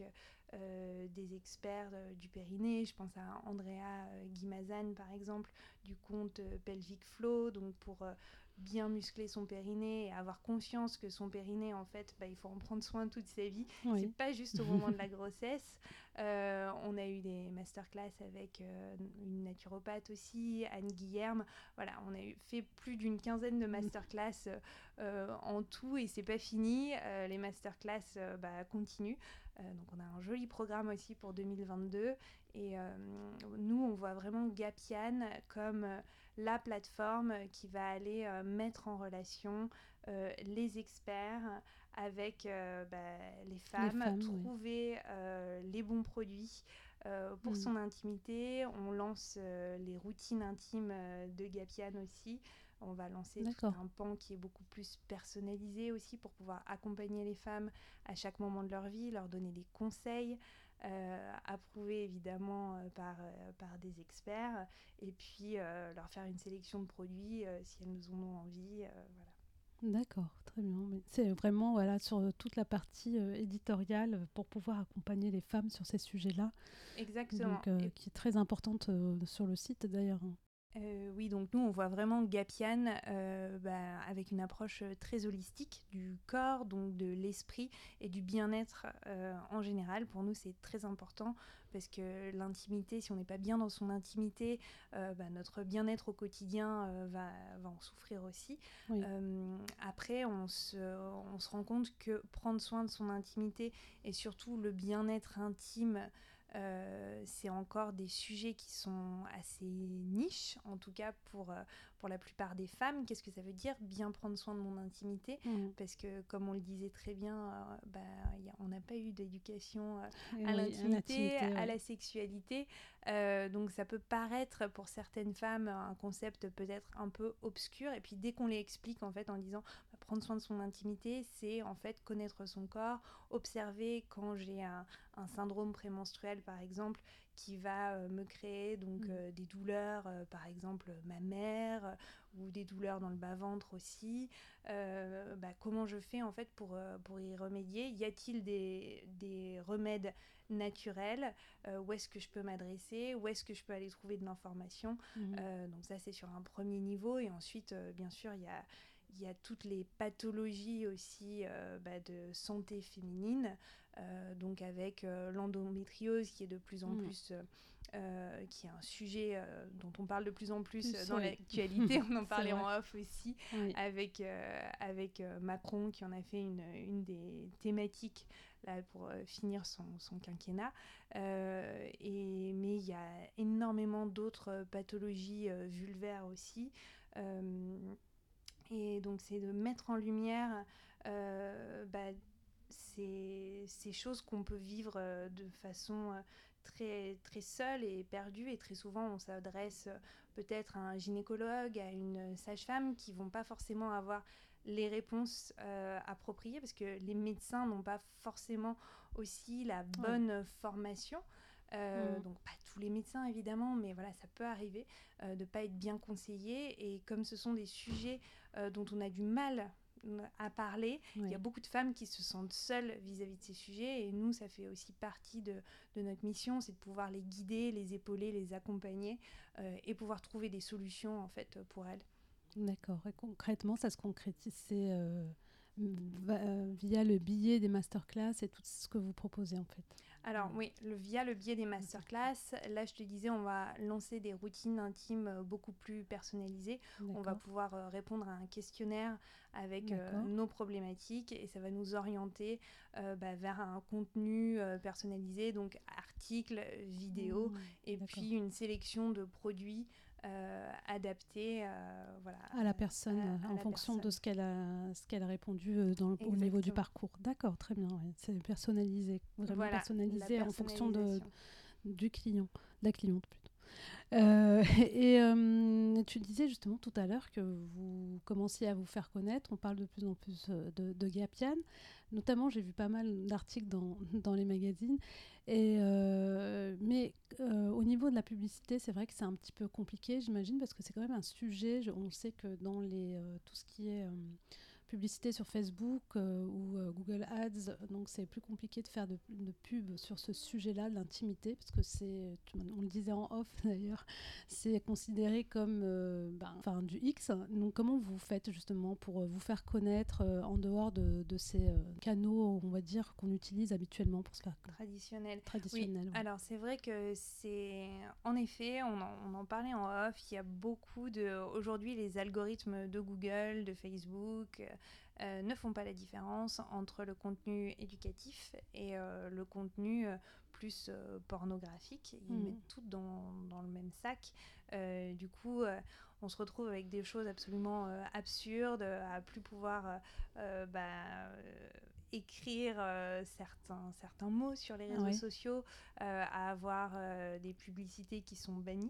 Speaker 1: des experts du périnée. Je pense à Andrea Guimazan par exemple du compte Pelvic Flow, donc pour bien muscler son périnée et avoir conscience que son périnée en fait il faut en prendre soin toute sa vie. C'est pas juste au moment de la grossesse. On a eu des masterclass avec une naturopathe aussi, Anne Guillerme. Voilà, on a fait plus d'une quinzaine de masterclass en tout et c'est pas fini. Les masterclass continuent. Donc on a un joli programme aussi pour 2022 et nous on voit vraiment Gapian comme la plateforme qui va aller mettre en relation les experts avec les femmes, trouver les bons produits pour son intimité. On lance les routines intimes de Gapian aussi. On va lancer tout un pan qui est beaucoup plus personnalisé aussi pour pouvoir accompagner les femmes à chaque moment de leur vie, leur donner des conseils, approuvés évidemment par des experts, et puis leur faire une sélection de produits si elles nous en ont envie. Voilà.
Speaker 3: D'accord, très bien. Mais c'est vraiment voilà, sur toute la partie éditoriale pour pouvoir accompagner les femmes sur ces sujets-là,
Speaker 1: Exactement.
Speaker 3: donc qui est très importante sur le site d'ailleurs.
Speaker 1: Oui, donc nous, on voit vraiment Gapian avec une approche très holistique du corps, donc de l'esprit et du bien-être en général. Pour nous, c'est très important parce que l'intimité, si on n'est pas bien dans son intimité, notre bien-être au quotidien va en souffrir aussi.
Speaker 3: Oui.
Speaker 1: Après, on se rend compte que prendre soin de son intimité et surtout le bien-être intime, c'est encore des sujets qui sont assez niches, en tout cas pour la plupart des femmes. Qu'est-ce que ça veut dire bien prendre soin de mon intimité? Parce que comme on le disait très bien, on n'a pas eu d'éducation à l'intimité, à la sexualité. Donc ça peut paraître pour certaines femmes un concept peut-être un peu obscur. Et puis dès qu'on les explique en fait en disant prendre soin de son intimité, c'est en fait connaître son corps, observer quand j'ai un syndrome prémenstruel par exemple qui va me créer donc des douleurs par exemple mammaires ou des douleurs dans le bas-ventre aussi. Comment je fais en fait pour y remédier? Y a-t-il des remèdes naturels? Où est-ce que je peux m'adresser? Où est-ce que je peux aller trouver de l'information? Donc ça c'est sur un premier niveau et ensuite bien sûr il y a toutes les pathologies aussi de santé féminine, donc avec l'endométriose qui est de plus en plus, qui est un sujet dont on parle de plus en plus dans l'actualité. On en parlait en off aussi, avec Macron qui en a fait une des thématiques là, pour finir son quinquennat. Mais il y a énormément d'autres pathologies vulvaires aussi. Et donc c'est de mettre en lumière ces choses qu'on peut vivre de façon très, très seule et perdue. Et très souvent, on s'adresse peut-être à un gynécologue, à une sage-femme qui ne vont pas forcément avoir les réponses appropriées parce que les médecins n'ont pas forcément aussi la bonne formation. Donc pas tous les médecins évidemment, mais voilà, ça peut arriver de ne pas être bien conseillé. Et comme ce sont des sujets dont on a du mal à parler, il y a beaucoup de femmes qui se sentent seules vis-à-vis de ces sujets, et nous ça fait aussi partie de notre mission, c'est de pouvoir les guider, les épauler, les accompagner et pouvoir trouver des solutions en fait pour elles.
Speaker 3: D'accord. Et concrètement, ça se concrétise via le billet des masterclass et tout ce que vous proposez en fait.
Speaker 1: Alors oui, via le biais des masterclass, là je te disais, on va lancer des routines intimes beaucoup plus personnalisées. On va pouvoir répondre à un questionnaire avec nos problématiques et ça va nous orienter vers un contenu personnalisé, donc articles, vidéos et puis une sélection de produits adaptés
Speaker 3: à la personne en fonction de ce qu'elle a répondu au niveau du parcours. D'accord, très bien. Ouais. C'est personnalisé, vraiment personnalisé en fonction du client, de la cliente plutôt. Tu disais justement tout à l'heure que vous commenciez à vous faire connaître. On parle de plus en plus de Gapian. Notamment, j'ai vu pas mal d'articles dans les magazines. Mais au niveau de la publicité, c'est vrai que c'est un petit peu compliqué, j'imagine, parce que c'est quand même un sujet. On sait que dans tout ce qui est publicité sur Facebook ou Google Ads, donc c'est plus compliqué de faire de pub sur ce sujet-là, l'intimité, parce que on le disait en off d'ailleurs, c'est considéré comme du X. Donc comment vous faites justement pour vous faire connaître en dehors de ces canaux, on va dire, qu'on utilise habituellement pour se faire
Speaker 1: traditionnel.
Speaker 3: Oui.
Speaker 1: Alors c'est vrai que en effet, on en parlait en off, il y a beaucoup aujourd'hui les algorithmes de Google, de Facebook ne font pas la différence entre le contenu éducatif et le contenu plus pornographique. Ils mettent tout dans le même sac. Du coup, on se retrouve avec des choses absolument absurdes, à plus pouvoir écrire certains mots sur les réseaux sociaux, à avoir des publicités qui sont bannies.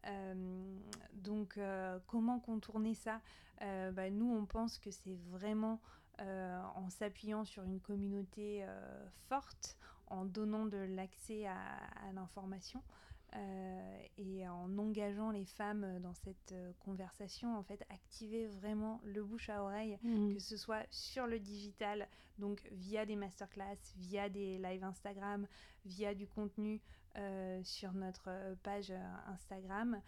Speaker 1: Donc comment contourner ça? Nous on pense que c'est vraiment en s'appuyant sur une communauté forte, en donnant de l'accès à l'information. et en engageant les femmes dans cette conversation, en fait, activer vraiment le bouche à oreille, que ce soit sur le digital, donc via des masterclass, via des lives Instagram, via du contenu sur notre page Instagram,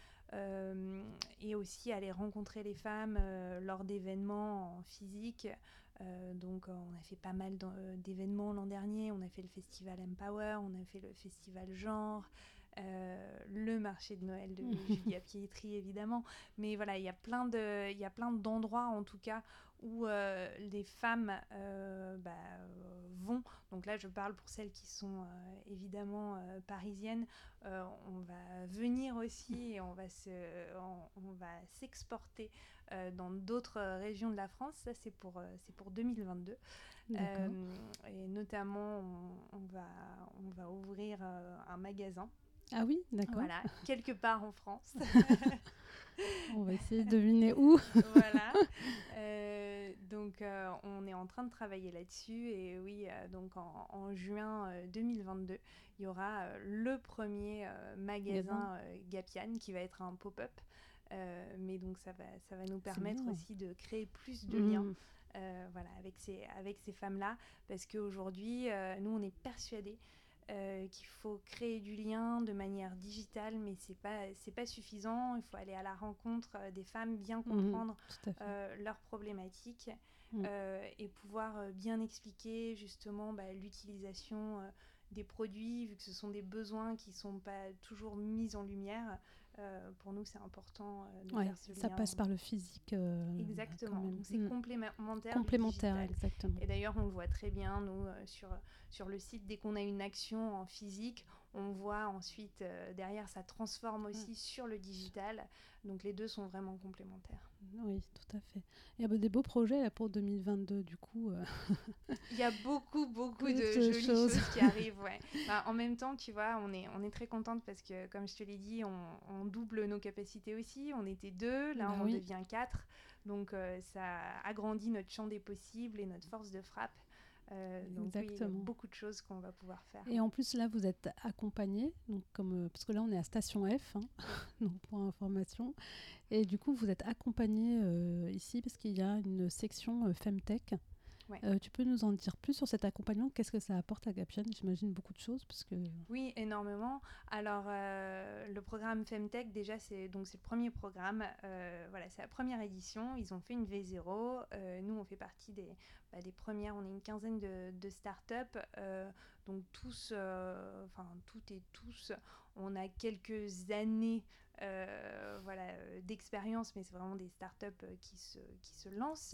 Speaker 1: et aussi aller rencontrer les femmes lors d'événements en physique. Donc on a fait pas mal d'événements l'an dernier, on a fait le festival Empower, on a fait le festival Genre, le marché de Noël de Julia Pietri évidemment, mais voilà, il y a plein d'endroits en tout cas où les femmes vont. Donc là je parle pour celles qui sont évidemment parisiennes, on va venir aussi et on va s'exporter dans d'autres régions de la France. Ça c'est pour 2022. Et notamment on va ouvrir un magasin.
Speaker 3: Ah oui, d'accord.
Speaker 1: Voilà, quelque part en France.
Speaker 3: On va essayer de deviner où.
Speaker 1: Voilà. Donc, on est en train de travailler là-dessus. Et oui, donc en juin 2022, il y aura le premier magasin Gapian qui va être un pop-up. Mais donc, ça va nous permettre aussi de créer plus de liens. Voilà, avec ces femmes-là. Parce qu'aujourd'hui, nous, on est persuadés qu'il faut créer du lien de manière digitale, mais c'est pas suffisant. Il faut aller à la rencontre des femmes, bien comprendre leurs problématiques et pouvoir bien expliquer justement l'utilisation des produits, vu que ce sont des besoins qui ne sont pas toujours mis en lumière. Pour nous, c'est important de faire ce lien.
Speaker 3: Ça passe par le physique.
Speaker 1: Exactement, donc c'est complémentaire
Speaker 3: Complémentaire, exactement.
Speaker 1: Et d'ailleurs, on le voit très bien, nous, sur le site, dès qu'on a une action en physique, on voit ensuite, derrière, ça transforme aussi sur le digital. Donc les deux sont vraiment complémentaires.
Speaker 3: Oui, tout à fait. Il y a des beaux projets là, pour 2022, du coup.
Speaker 1: Il y a beaucoup de jolies choses qui arrivent. Ouais. En même temps, tu vois, on est très contente parce que, comme je te l'ai dit, on double nos capacités aussi. On était 2, là on devient 4. Donc ça agrandit notre champ des possibles et notre force de frappe. Donc oui, il y a beaucoup de choses qu'on va pouvoir faire.
Speaker 3: Et en plus, là, vous êtes accompagnés, donc parce que là, on est à Station F, donc pour information. Et du coup, vous êtes accompagnés ici parce qu'il y a une section Femtech. Ouais. Tu peux nous en dire plus sur cet accompagnement? Qu'est-ce que ça apporte à Gapian? J'imagine beaucoup de choses. Parce que...
Speaker 1: Oui, énormément. Alors, le programme Femtech, déjà, c'est le premier programme. Voilà, c'est la première édition. Ils ont fait une V0. Nous, on fait partie des premières. On est une quinzaine de startups. Donc, tous, toutes et tous, on a quelques années d'expérience, mais c'est vraiment des startups qui se lancent.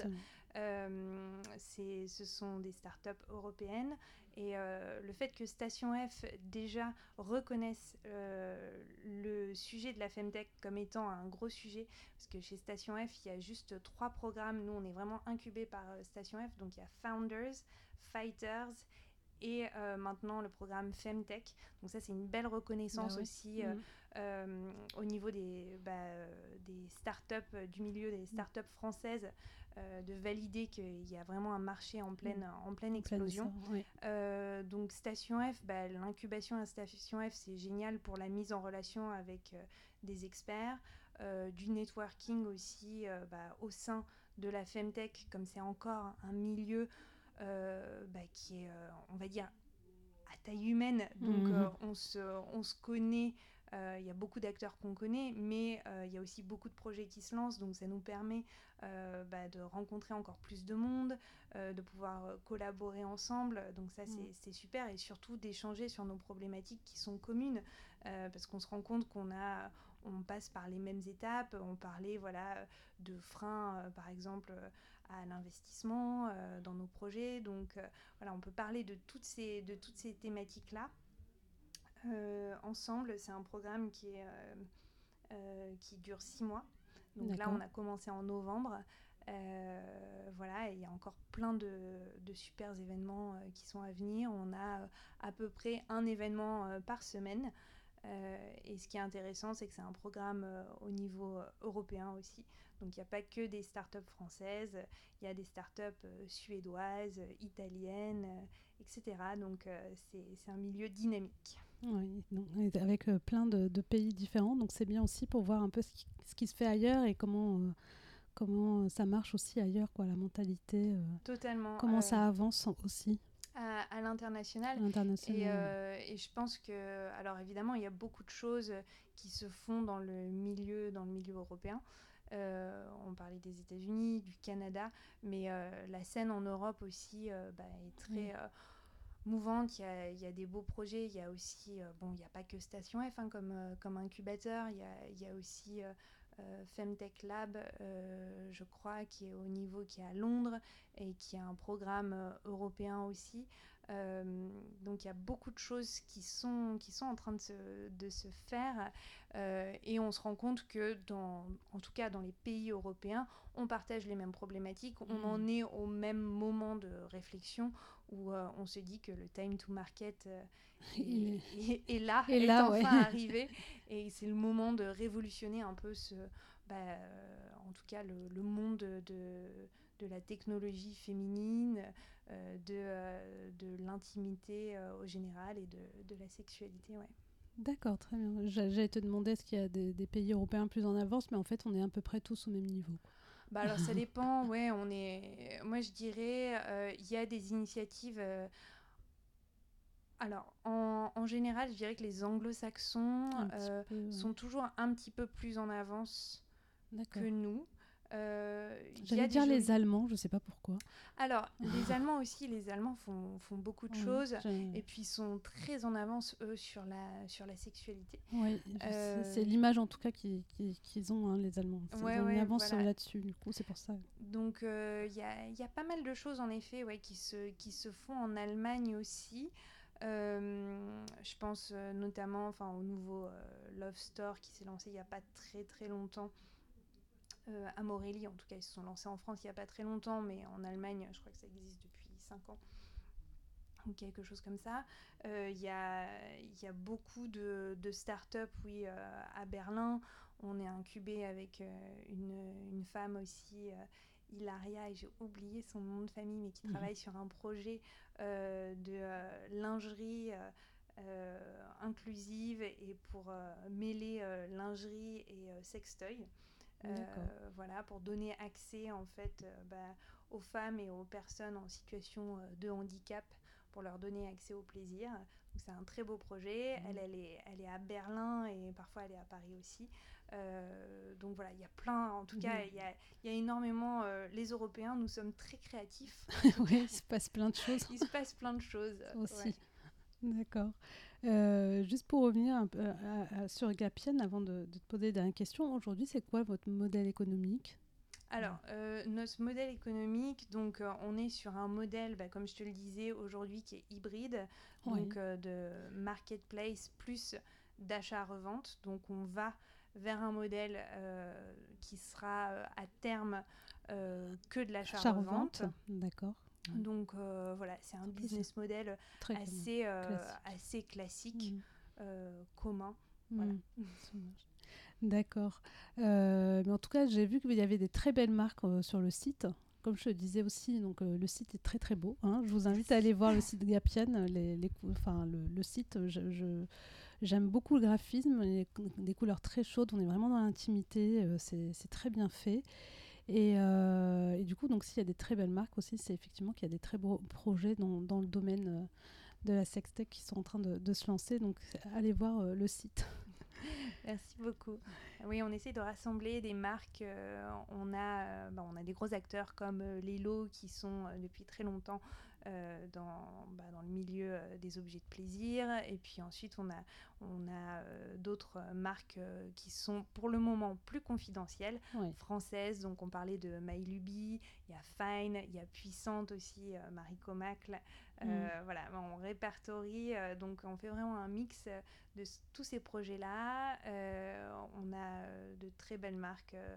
Speaker 1: Ce sont des startups européennes et le fait que Station F déjà reconnaisse le sujet de la Femtech comme étant un gros sujet, parce que chez Station F il y a juste 3 programmes. Nous on est vraiment incubés par Station F, donc il y a Founders, Fighters et maintenant le programme Femtech. Donc ça c'est une belle reconnaissance aussi au niveau des startups du milieu des startups françaises, de valider qu'il y a vraiment un marché en pleine explosion. Donc Station F, l'incubation à Station F c'est génial pour la mise en relation avec des experts, du networking aussi au sein de la Femtech, comme c'est encore un milieu qui est, on va dire, à taille humaine. Donc, on se connaît. Il y a beaucoup d'acteurs qu'on connaît, mais il y a aussi beaucoup de projets qui se lancent. Donc, ça nous permet de rencontrer encore plus de monde, de pouvoir collaborer ensemble. Donc, ça, c'est super. Et surtout, d'échanger sur nos problématiques qui sont communes. Parce qu'on se rend compte on passe par les mêmes étapes. On parlait de freins, par exemple, à l'investissement dans nos projets. Donc, on peut parler de toutes ces thématiques-là. Ensemble, c'est un programme qui dure 6 mois. Donc là, on a commencé en novembre. Et il y a encore plein de super événements qui sont à venir. On a à peu près un événement par semaine. Et ce qui est intéressant, c'est que c'est un programme au niveau européen aussi. Donc il n'y a pas que des startups françaises, il y a des startups suédoises, italiennes, etc. Donc c'est un milieu dynamique.
Speaker 3: Oui, donc, et avec plein de pays différents, donc c'est bien aussi pour voir un peu ce qui se fait ailleurs et comment ça marche aussi ailleurs, quoi, la mentalité,
Speaker 1: Totalement.
Speaker 3: comment ça avance aussi
Speaker 1: À l'international.
Speaker 3: à l'international.
Speaker 1: Et je pense que, alors évidemment, il y a beaucoup de choses qui se font dans le milieu européen. On parlait des États-Unis, du Canada, mais la scène en Europe aussi est très mouvante. Il y a des beaux projets. Il y a aussi, bon, il n'y a pas que Station F comme incubateur. Il y a aussi Femtech Lab, je crois, qui est à Londres et qui a un programme européen aussi. Donc il y a beaucoup de choses qui sont en train de se faire et on se rend compte que en tout cas dans les pays européens, on partage les mêmes problématiques, on en est au même moment de réflexion où on se dit que le time to market est là, est enfin arrivé et c'est le moment de révolutionner un peu en tout cas le monde de la technologie féminine, de l'intimité au général et de la sexualité, ouais.
Speaker 3: D'accord, très bien. J'allais te demander est-ce qu'il y a des pays européens plus en avance, mais en fait, on est à peu près tous au même niveau.
Speaker 1: Alors, ça dépend, ouais, moi, je dirais, il y a des initiatives... Alors, en général, je dirais que les anglo-saxons sont toujours un petit peu plus en avance que nous.
Speaker 3: J'allais dire les Allemands, je ne sais pas pourquoi.
Speaker 1: Alors, les Allemands aussi, les Allemands font beaucoup de choses et puis sont très en avance, eux, sur la sexualité.
Speaker 3: Oui, c'est l'image en tout cas qu'ils ont, hein, les Allemands. Ils ont une avance là-dessus, du coup, c'est pour ça.
Speaker 1: Donc, il y a pas mal de choses, en effet, qui se font en Allemagne aussi. Je pense notamment au nouveau Love Store qui s'est lancé il n'y a pas très très longtemps. À Morelli, en tout cas, ils se sont lancés en France il n'y a pas très longtemps, mais en Allemagne, je crois que ça existe depuis 5 ans. Ou quelque chose comme ça. Il y a beaucoup de start-up, oui, à Berlin. On est incubé avec une femme aussi, Hilaria, et j'ai oublié son nom de famille, mais qui travaille sur un projet de lingerie inclusive et pour mêler lingerie et sextoy. Voilà, pour donner accès en fait aux femmes et aux personnes en situation de handicap, pour leur donner accès au plaisir. Donc c'est un très beau projet. Elle est à Berlin et parfois elle est à Paris aussi. Donc voilà, il y a plein, en tout cas, il y a énormément. Les Européens, nous sommes très créatifs.
Speaker 3: Oui, il se passe plein de choses.
Speaker 1: Il se passe plein de choses.
Speaker 3: Aussi. Ouais. D'accord. Juste pour revenir un peu sur Gapienne, avant de te poser une question, aujourd'hui, c'est quoi votre modèle économique ?
Speaker 1: Alors, notre modèle économique, donc on est sur un modèle, comme je te le disais aujourd'hui, qui est hybride, donc de marketplace plus d'achat-revente. Donc on va vers un modèle qui sera à terme que de l'achat-revente.
Speaker 3: D'accord.
Speaker 1: Donc voilà, c'est un business model assez classique, commun. Voilà.
Speaker 3: D'accord. Mais en tout cas, j'ai vu qu'il y avait des très belles marques sur le site. Comme je te disais aussi, donc, le site est très très beau. Hein. Je vous invite à aller voir le site de Gapienne. Le site, j'aime beaucoup le graphisme, des couleurs très chaudes. On est vraiment dans l'intimité. C'est très bien fait. Et du coup, donc, s'il y a des très belles marques aussi, c'est effectivement qu'il y a des très beaux projets dans le domaine de la sextech qui sont en train de se lancer. Donc, allez voir le site.
Speaker 1: Merci beaucoup. Oui, on essaie de rassembler des marques. On a des gros acteurs comme Lelo qui sont depuis très longtemps dans le milieu des objets de plaisir. Et puis ensuite, on a d'autres marques qui sont pour le moment plus confidentielles, françaises. Donc on parlait de MyLuby, il y a Fine, il y a Puissante aussi, Marie Comacle. Voilà, on répertorie, donc on fait vraiment un mix de tous ces projets-là. On a de très belles marques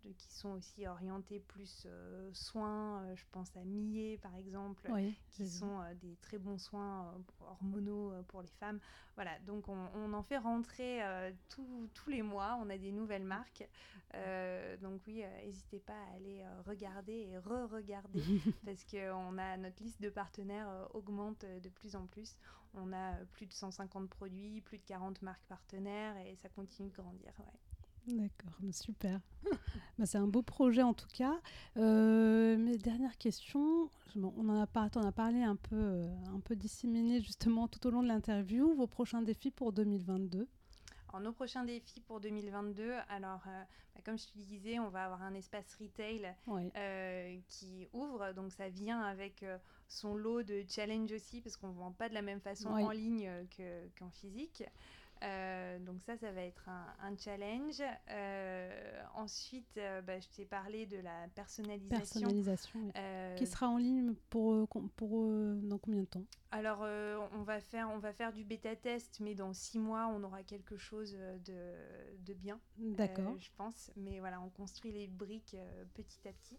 Speaker 1: qui sont aussi orientées plus soins. Je pense à Millet, par exemple, qui sont des très bons soins hormonaux pour les femmes. Voilà, donc on en fait rentrer tous les mois. On a des nouvelles marques. Donc oui, n'hésitez pas à aller regarder et re-regarder parce que notre liste de partenaires augmente de plus en plus. On a plus de 150 produits, plus de 40 marques partenaires et ça continue de grandir. Ouais.
Speaker 3: D'accord, super. C'est un beau projet en tout cas. Mes dernières questions, on en a parlé un peu disséminé justement tout au long de l'interview. Vos prochains défis pour 2022?
Speaker 1: Alors, nos prochains défis pour 2022, comme je te disais, on va avoir un espace retail qui ouvre, donc ça vient avec son lot de challenge aussi, parce qu'on ne vend pas de la même façon en ligne qu'en physique. Donc ça va être un challenge. Ensuite, je t'ai parlé de la personnalisation.
Speaker 3: Qui sera en ligne pour dans combien de temps?
Speaker 1: Alors, on va faire du bêta-test, mais dans 6 mois, on aura quelque chose de bien, je pense. Mais voilà, on construit les briques petit à petit.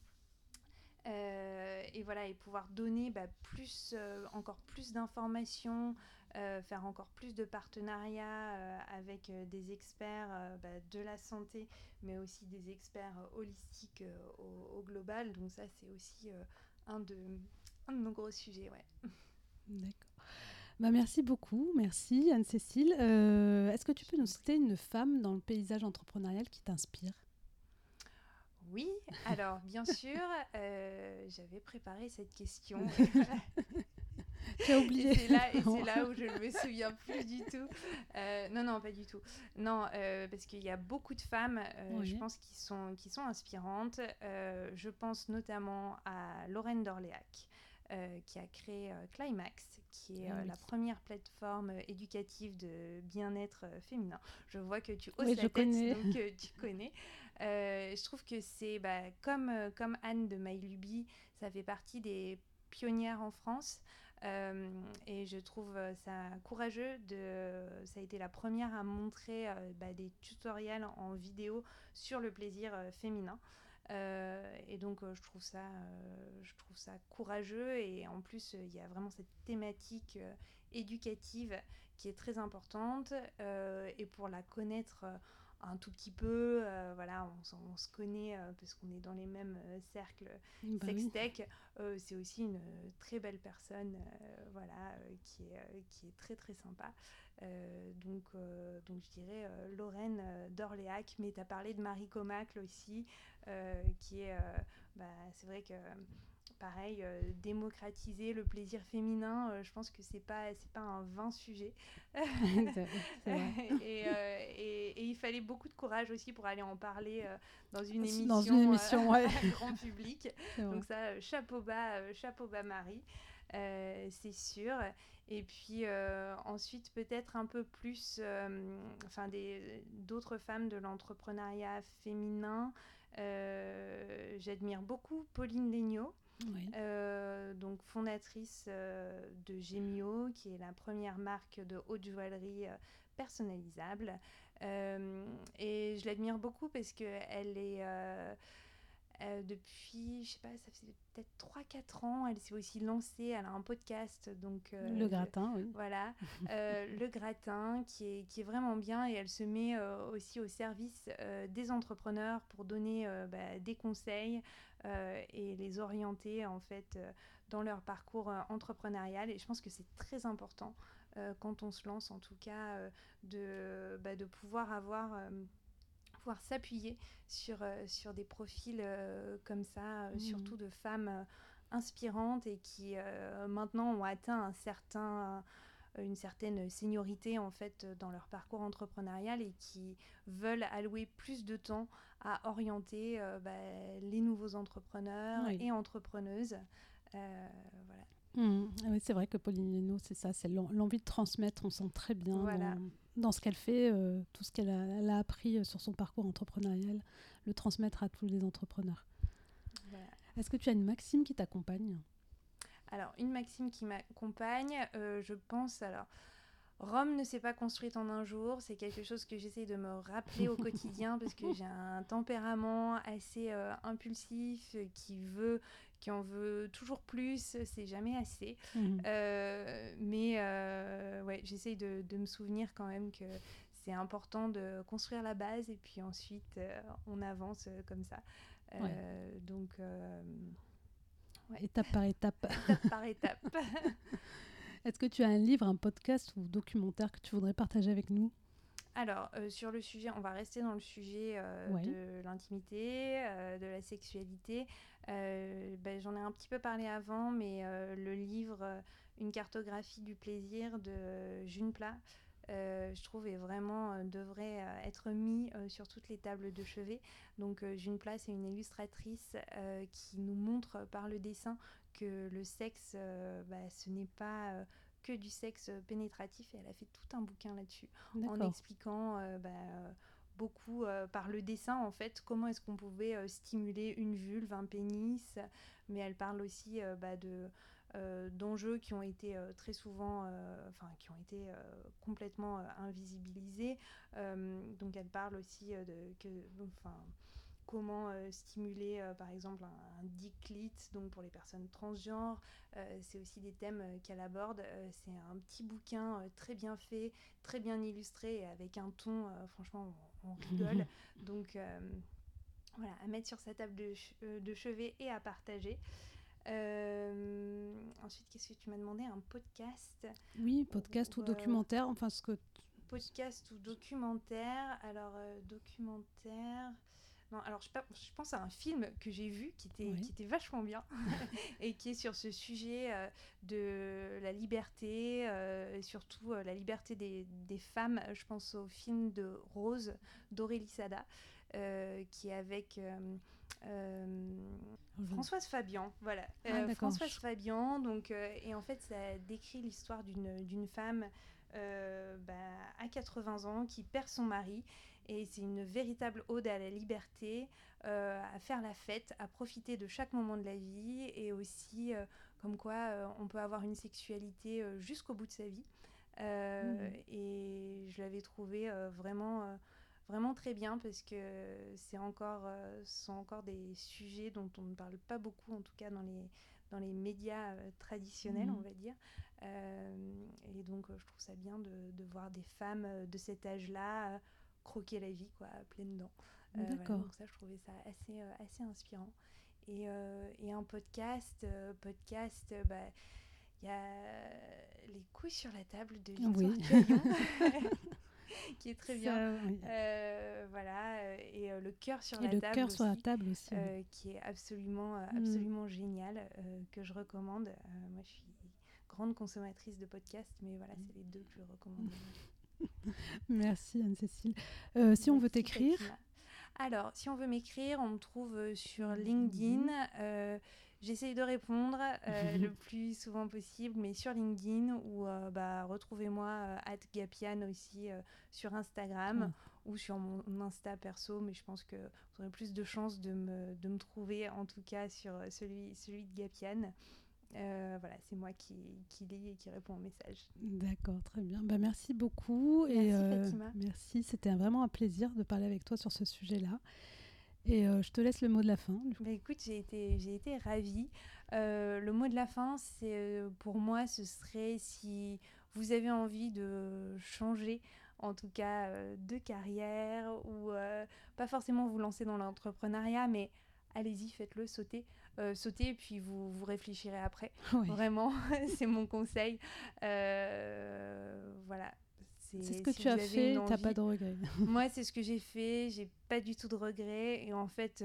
Speaker 1: Et voilà, et pouvoir donner encore plus d'informations, faire encore plus de partenariats avec des experts de la santé, mais aussi des experts holistiques au global. Donc ça, c'est aussi un de nos gros sujets. Ouais.
Speaker 3: D'accord. Merci beaucoup. Merci Anne-Cécile. Est-ce que tu peux nous citer une femme dans le paysage entrepreneurial qui t'inspire?
Speaker 1: Oui, alors bien sûr, j'avais préparé cette question.
Speaker 3: J'ai oublié.
Speaker 1: Et c'est là où je ne me souviens plus du tout. Non, pas du tout. Non, parce qu'il y a beaucoup de femmes, je pense, qui sont inspirantes. Je pense notamment à Lorraine d'Orléac. Qui a créé Climax, qui est la première plateforme éducative de bien-être féminin. Je vois que tu hausses la tête, donc tu connais. Je trouve que c'est comme Anne de MyLuby, ça fait partie des pionnières en France. Et je trouve ça courageux. Ça a été la première à montrer des tutoriels en vidéo sur le plaisir féminin. Et donc je trouve ça courageux, et en plus il y a vraiment cette thématique éducative qui est très importante, et pour la connaître un tout petit peu, voilà, on se connaît parce qu'on est dans les mêmes cercles sextech. C'est aussi une très belle personne, voilà, qui est très très sympa. Donc je dirais Lorraine d'Orléac, mais tu as parlé de Marie Comacle aussi, qui est, c'est vrai que pareil, démocratiser le plaisir féminin, je pense que c'est pas un vain sujet.
Speaker 3: C'est vrai.
Speaker 1: Et il fallait beaucoup de courage aussi pour aller en parler dans une émission
Speaker 3: ouais.
Speaker 1: à grand public. Donc ça, chapeau bas Marie, c'est sûr. Et puis ensuite, peut-être un peu plus d'autres femmes de l'entrepreneuriat féminin. J'admire beaucoup Pauline Legnaud.
Speaker 3: Oui.
Speaker 1: Donc fondatrice de Gemio, qui est la première marque de haute joaillerie personnalisable. Et je l'admire beaucoup parce qu'elle est... depuis, je sais pas, ça fait peut-être 3-4 ans, elle s'est aussi lancée, elle a un podcast, donc...
Speaker 3: Le Gratin, oui.
Speaker 1: Voilà, Le Gratin, qui est vraiment bien, et elle se met aussi au service des entrepreneurs pour donner des conseils et les orienter, en fait, dans leur parcours entrepreneurial. Et je pense que c'est très important, quand on se lance, en tout cas, de pouvoir pouvoir s'appuyer sur des profils comme ça, surtout de femmes inspirantes, et qui maintenant ont atteint une certaine seniorité, en fait, dans leur parcours entrepreneurial, et qui veulent allouer plus de temps à orienter les nouveaux entrepreneurs et entrepreneuses. Voilà.
Speaker 3: Oui, c'est vrai que Pauline Legnaud, c'est ça, c'est l'envie de transmettre. On sent très bien dans ce qu'elle fait, tout ce qu'elle a appris sur son parcours entrepreneurial, le transmettre à tous les entrepreneurs.
Speaker 1: Voilà.
Speaker 3: Est-ce que tu as une maxime qui t'accompagne ?
Speaker 1: Alors, une maxime qui m'accompagne, je pense... Rome ne s'est pas construite en un jour, c'est quelque chose que j'essaie de me rappeler au quotidien parce que j'ai un tempérament assez impulsif qui en veut toujours plus, c'est jamais assez. Ouais, j'essaie de me souvenir quand même que c'est important de construire la base et puis ensuite on avance comme ça. Donc, ouais.
Speaker 3: Étape par étape.
Speaker 1: Étape par étape.
Speaker 3: Est-ce que tu as un livre, un podcast ou documentaire que tu voudrais partager avec nous ?
Speaker 1: Alors, sur le sujet, on va rester dans le sujet de l'intimité, de la sexualité. J'en ai un petit peu parlé avant, mais le livre Une cartographie du plaisir de June Plat, je trouve devrait être mis sur toutes les tables de chevet. Donc June Plat, c'est une illustratrice qui nous montre par le dessin que le sexe, ce n'est pas que du sexe pénétratif, et elle a fait tout un bouquin là-dessus en expliquant beaucoup par le dessin en fait comment est-ce qu'on pouvait stimuler une vulve, un pénis, mais elle parle aussi d'enjeux qui ont été très souvent qui ont été complètement invisibilisés, donc elle parle aussi comment stimuler par exemple un dick clit, donc pour les personnes transgenres. C'est aussi des thèmes qu'elle aborde. C'est un petit bouquin très bien fait, très bien illustré et avec un ton, franchement on rigole. Donc voilà, à mettre sur sa table de chevet et à partager. Ensuite, qu'est-ce que tu m'as demandé ? Un podcast ?
Speaker 3: Oui, podcast ou documentaire, enfin ce que...
Speaker 1: Podcast ou documentaire ? Alors, documentaire... Non, alors je pense à un film que j'ai vu qui était vachement bien et qui est sur ce sujet de la liberté, et surtout la liberté des femmes. Je pense au film de Rose d'Aurélie Sada, qui est avec Françoise Fabian. Voilà, Françoise Fabian. Donc, et en fait, ça décrit l'histoire d'une femme à 80 ans qui perd son mari. Et c'est une véritable ode à la liberté, à faire la fête, à profiter de chaque moment de la vie, et aussi comme quoi on peut avoir une sexualité jusqu'au bout de sa vie. Et je l'avais trouvé vraiment très bien, parce que ce sont encore des sujets dont on ne parle pas beaucoup, en tout cas dans les médias traditionnels, on va dire. Et donc je trouve ça bien de voir des femmes de cet âge-là croquer la vie, quoi, à pleines dents.
Speaker 3: D'accord.
Speaker 1: Voilà, donc ça, je trouvais ça assez inspirant. Et un podcast, y a Les couilles sur la table de Victoire Caillon, qui est très bien. Voilà, et le cœur sur la table aussi, qui est absolument génial, que je recommande. Moi, je suis grande consommatrice de podcasts, mais voilà, c'est les deux que je recommande.
Speaker 3: Merci Anne-Cécile. Si on veut t'écrire...
Speaker 1: Alors, si on veut m'écrire, on me trouve sur LinkedIn. J'essaye de répondre le plus souvent possible, mais sur LinkedIn, ou retrouvez-moi @gapian aussi sur Instagram, ou sur mon Insta perso, mais je pense que vous aurez plus de chances de me trouver, en tout cas sur celui de Gapian. Voilà, c'est moi qui lis et qui réponds aux messages.
Speaker 3: D'accord, très bien. Merci beaucoup.
Speaker 1: Merci Fatima.
Speaker 3: Merci, c'était vraiment un plaisir de parler avec toi sur ce sujet-là. Et je te laisse le mot de la fin.
Speaker 1: Écoute, j'ai été ravie. Le mot de la fin, pour moi, ce serait, si vous avez envie de changer, en tout cas de carrière, ou pas forcément vous lancer dans l'entrepreneuriat, mais allez-y, faites-le, sautez, et puis vous réfléchirez après. Oui. Vraiment, c'est mon conseil. Voilà.
Speaker 3: C'est ce que tu as fait, t'as pas de regrets.
Speaker 1: Moi, c'est ce que j'ai fait, j'ai pas du tout de regrets. Et en fait,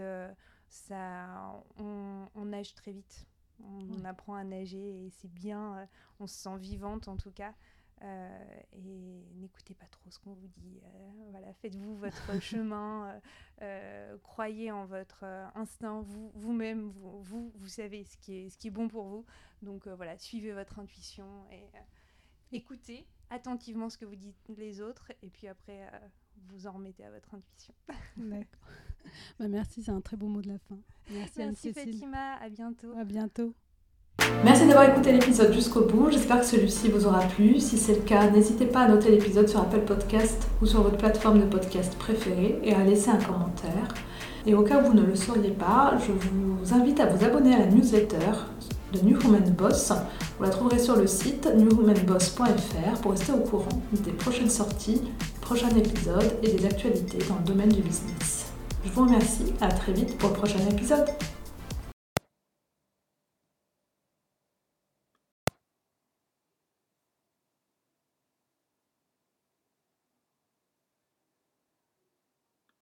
Speaker 1: on nage très vite. On apprend à nager, et c'est bien, on se sent vivante en tout cas. Et n'écoutez pas trop ce qu'on vous dit. Voilà, faites-vous votre chemin, croyez en votre instinct, vous-même, vous savez ce qui est bon pour vous. Donc voilà, suivez votre intuition et écoutez attentivement ce que vous dites les autres, et puis après vous en remettez à votre intuition.
Speaker 3: D'accord. Merci, c'est un très beau mot de la fin.
Speaker 1: Merci Fatima, à bientôt.
Speaker 3: À bientôt.
Speaker 2: Merci d'avoir écouté l'épisode jusqu'au bout, j'espère que celui-ci vous aura plu. Si c'est le cas, n'hésitez pas à noter l'épisode sur Apple Podcast ou sur votre plateforme de podcast préférée et à laisser un commentaire. Et au cas où vous ne le sauriez pas, je vous invite à vous abonner à la newsletter de New Woman Boss. Vous la trouverez sur le site newwomanboss.fr pour rester au courant des prochaines sorties, des prochains épisodes et des actualités dans le domaine du business. Je vous remercie, à très vite pour le prochain épisode.